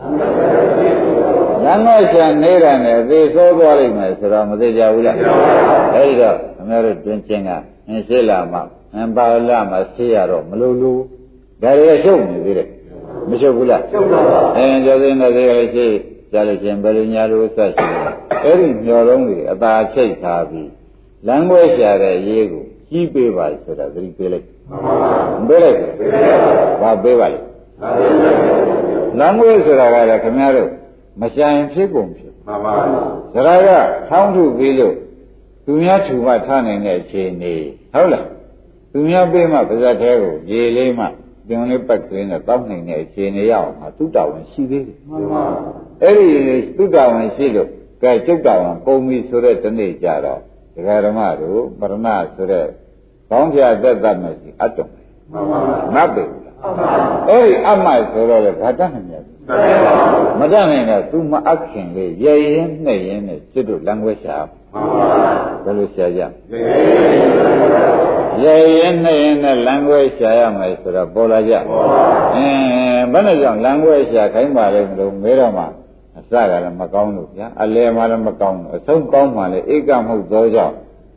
လမ်းတော့ရှာနေတာနဲ့အသေးစောသွားလိမ့်မယ်ဆိုတော့မသိကြဘူးလားအဲဒီတော့ခင်ဗျားတို့တွင်ချင်းကအင်းရှိလာမှအင်းပါလာမှဆေးရတော့မလို့လို့ဒါတွေကရှုပ်နေသေးတယ်မရှုပ်ဘူးလားရှုပ်ပါပါအင်းကျော်စင်းတဲ့တွေကလည်းရှိကြလို့ချင်းဘယ်လိုညာလို့ဆက်ရှိတယ်အဲဒီမျောလုံးတွေအသာချိတ်ထားပြီးလမ်းခွဲရှာတဲ့ရေးကိုကြီးပေးပါဆိုတာသတိပေးလိုက်မပေးလိုက်ဘူးဘာပေးပါလဲလမ်းခွဲဆိုတာကလည်းခင်ဗျားတို့မရှာရင်ဖြစ်ကုန်ဖြစ်မှန်ပါဘူးဇရာကထောင်းထုပြီးလို့သူများထူမှထားနိုင်တဲ့အခြေအနေဟုတ်လားသူများပေးမှပါဇက်သေးကိုရေလေးမှတွင်လေးပတ်ကလေးနဲ့တောက်နိုင်တဲ့အခြေအနေရအောင်မှာသူ့တာဝန်ရှိသေးတယ်မှန်ပါအဲ့ဒီသူ့တာဝန်ရှိလို့ကဲကျုပ်တာဝန်ပုံပြီဆိုတဲ့ဒီနေ့ကြတော့ဒကာဓမ္မတို့ပရဏဆိုတဲ့ကောင်းပြသက်သက်မရှိအတုံးမှန်ပါမပေဘူးလားမှန်ပါအဲ့ဒီအမှဆိုတော့လေဘာတတ်နိုင်လဲမတတ်နိုင်တော့သူမအခင်လေးရရင်နှဲ့ရင်နဲ့ကျွတ်တို့လမ်းခွဲရှာဘယ်လိုရှာကြရရင်နှဲ့ရင်နဲ့လမ်းခွဲရှာရမယ်ဆိုတော့ပေါ်လာကြအင်းဘယ်နဲ့ကြောင့်လမ်းခွဲရှာခိုင်းပါလဲမလို့မဲတော့မှအစကလည်းမကောင်းလို့ဗျာအလယ်မှလည်းမကောင်းလို့အဆုံးကောင်းမှလည်းဧကမဟုတ်သောကြောင့်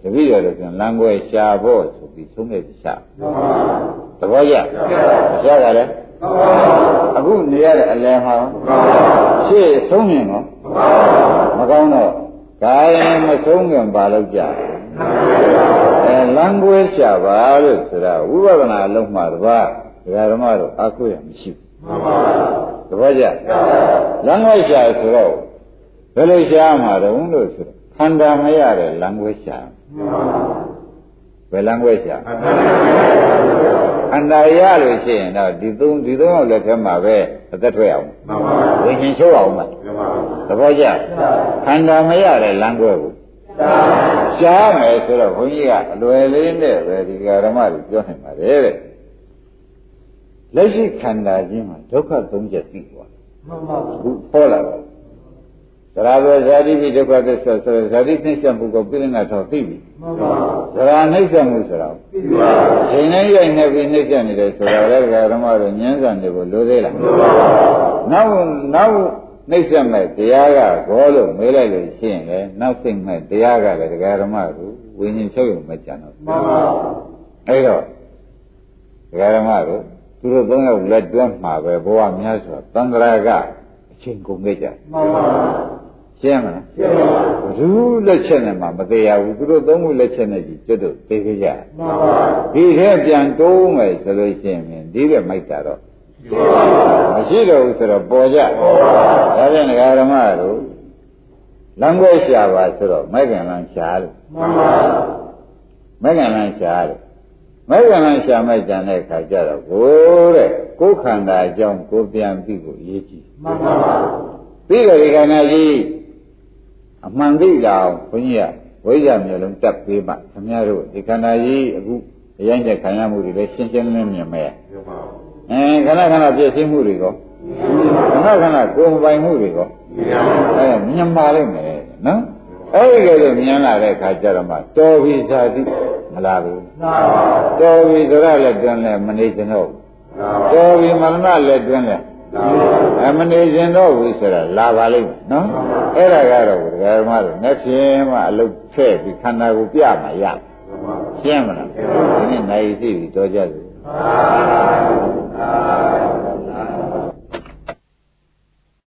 တပည့်တော်တို့ကလမ်းကွယ်ရှာဖို့ဆိုပြီးသုံးတဲ့ရှာသဘောကျရှာကြတယ်အခုနေရတဲ့အလယ်မှာရှေ့ဆုံးမြင်တော့မကောင်းတော့ဒါရင်မဆုံးခင်ပါလို့ကြာအဲလမ်းကွယ်ရှာပါလို့ဆိုတာဝိပဿနာအလုံးမှာတပါးဒကာဓမ္မတို့အားကိုးရမရှိဘူးသဘောကျလမ်းကွယ်ရှာဆိုတော့ဘယ်လိုရှာမှာတုံးလို့ဆိုခန္ဓာမရတဲ့လမ်းကွယ်ရှာဘယ်လမ်းကွယ်ရှာခန္ဓာရလို့ရှိရင်တော့ဒီသုံးဒီသုံးယောက်လက်ထက်မှာပဲအသက်ထွက်အောင်ဝိညာဉ်ချုပ်အောင်မှာသဘောကျခန္ဓာမရတဲ့လမ်းကွယ်ကိုရှားမယ်ဆိုတော့ဘုန်းကြီးကအလွယ်လေးနဲ့ပဲဒီဓမ္မတွေပြောနိုင်ပါတယ်တဲ့လက်ရှိခန္ဓာချင်းမှာဒုက္ခသုံးချက်သိသွားမှန်ပါဘူးဟောလာတယ်သရဘဇာတိပိဒုက္ခသစ္စာဆိုဇာတိနှိစ္စမှုကိုပြိဋ္ဌာန်တော်သိပြီမှန်ပါဘူးသရနှိစ္စမှုဆိုတော့သိပါဘူးချိန်နဲ့ရိုက်နေပြီးနှိစ္စနေတယ်ဆိုတော့လည်းဓမ္မတို့ဉာဏ်စံတွေကိုလိုသေးလားမှန်ပါဘူးနောက်နောက်နှိစ္စမဲ့တရားကဘောလို့မေးလိုက်လို့ရှိရင်လည်းနောက်စိတ်မဲ့တရားကလည်းဓမ္မတို့ဝိညာဉ်ချုပ်ရုံမကြံတော့မှန်ပါဘူးအဲ့တော့ဓမ္မတို့သူတို့သုံးယောက်လက်တွဲမှာပဲဘဝများစွာသံဃာကအချိန်ကုန်ခဲ့ကြမှန်ပါရှင်းမလားရှင်းပါဘူးလက်ချက်နဲ့မှမသေးရဘူးသူတို့သုံးခုလက်ချက်နဲ့ကြီးကျွတ်တို့သိခဲ့ကြမှန်ပါဒီထဲပြန်တိုးမယ်ဆိုလို့ရှိရင်ဒီတဲ့မိုက်တာတော့မရှိတော့ဘူးဆိုတော့ပေါ်ကြပေါ်ပါဒါဖြင့်ဒကာဓမ္မတို့လမ်းခွဲရှာပါဆိုတော့မိုက်ကံလမ်းရှာလို့မှန်ပါမိုက်ကံလမ်းရှာလို့မိုက်ကံလမ်းရှာမဲ့ကြံတဲ့ခါကျတော့ကိုတဲ့ကိုယ်ခန္ဓာအကြောင်းကိုပြန်ပြီးကိုအရေးကြီးမှန်ပါပြီးတော့ဒီခန္ဓာကြီးအမှန်သိတာဘုန်းကြီးကဝိဇ္ဇာမျိုးလုံးတက်ပေးမှခင်ဗျားတို့ဒီခန္ဓာကြီးအခုအရင်ကခံရမှုတွေလည်းရှင်းရှင်းလင်းလင်းမြင်မဲ့အဲခဏခဏပြည့်စည်မှုတွေကောခဏခဏကိုယ်ပိုင်မှုတွေကောအဲမြင်ပါလိမ့်မယ်နော်အဲဒီကလေးမြင်လာတဲ့ခါကျတော့မှတော်ပြီဇာတိမလားဘူးတော်ပြီသရလည်းတွင်လည်းမနေကြတော့တော်ပြီမရဏလည်းတွင်လည်းအမနေခြင်းတော့ဘူးဆိုတာလာပါလိမ့်မယ်နော်အဲ့ဒါကတော့ဒကာဓမ္မတို့နဲ့ဖြင့်မှအလုပ်ဖဲ့ပြီးခန္ဓာကိုပြမှာရရှင်းမလားဒီနေ့နိုင်ရှိပြီတော်ကြတယ်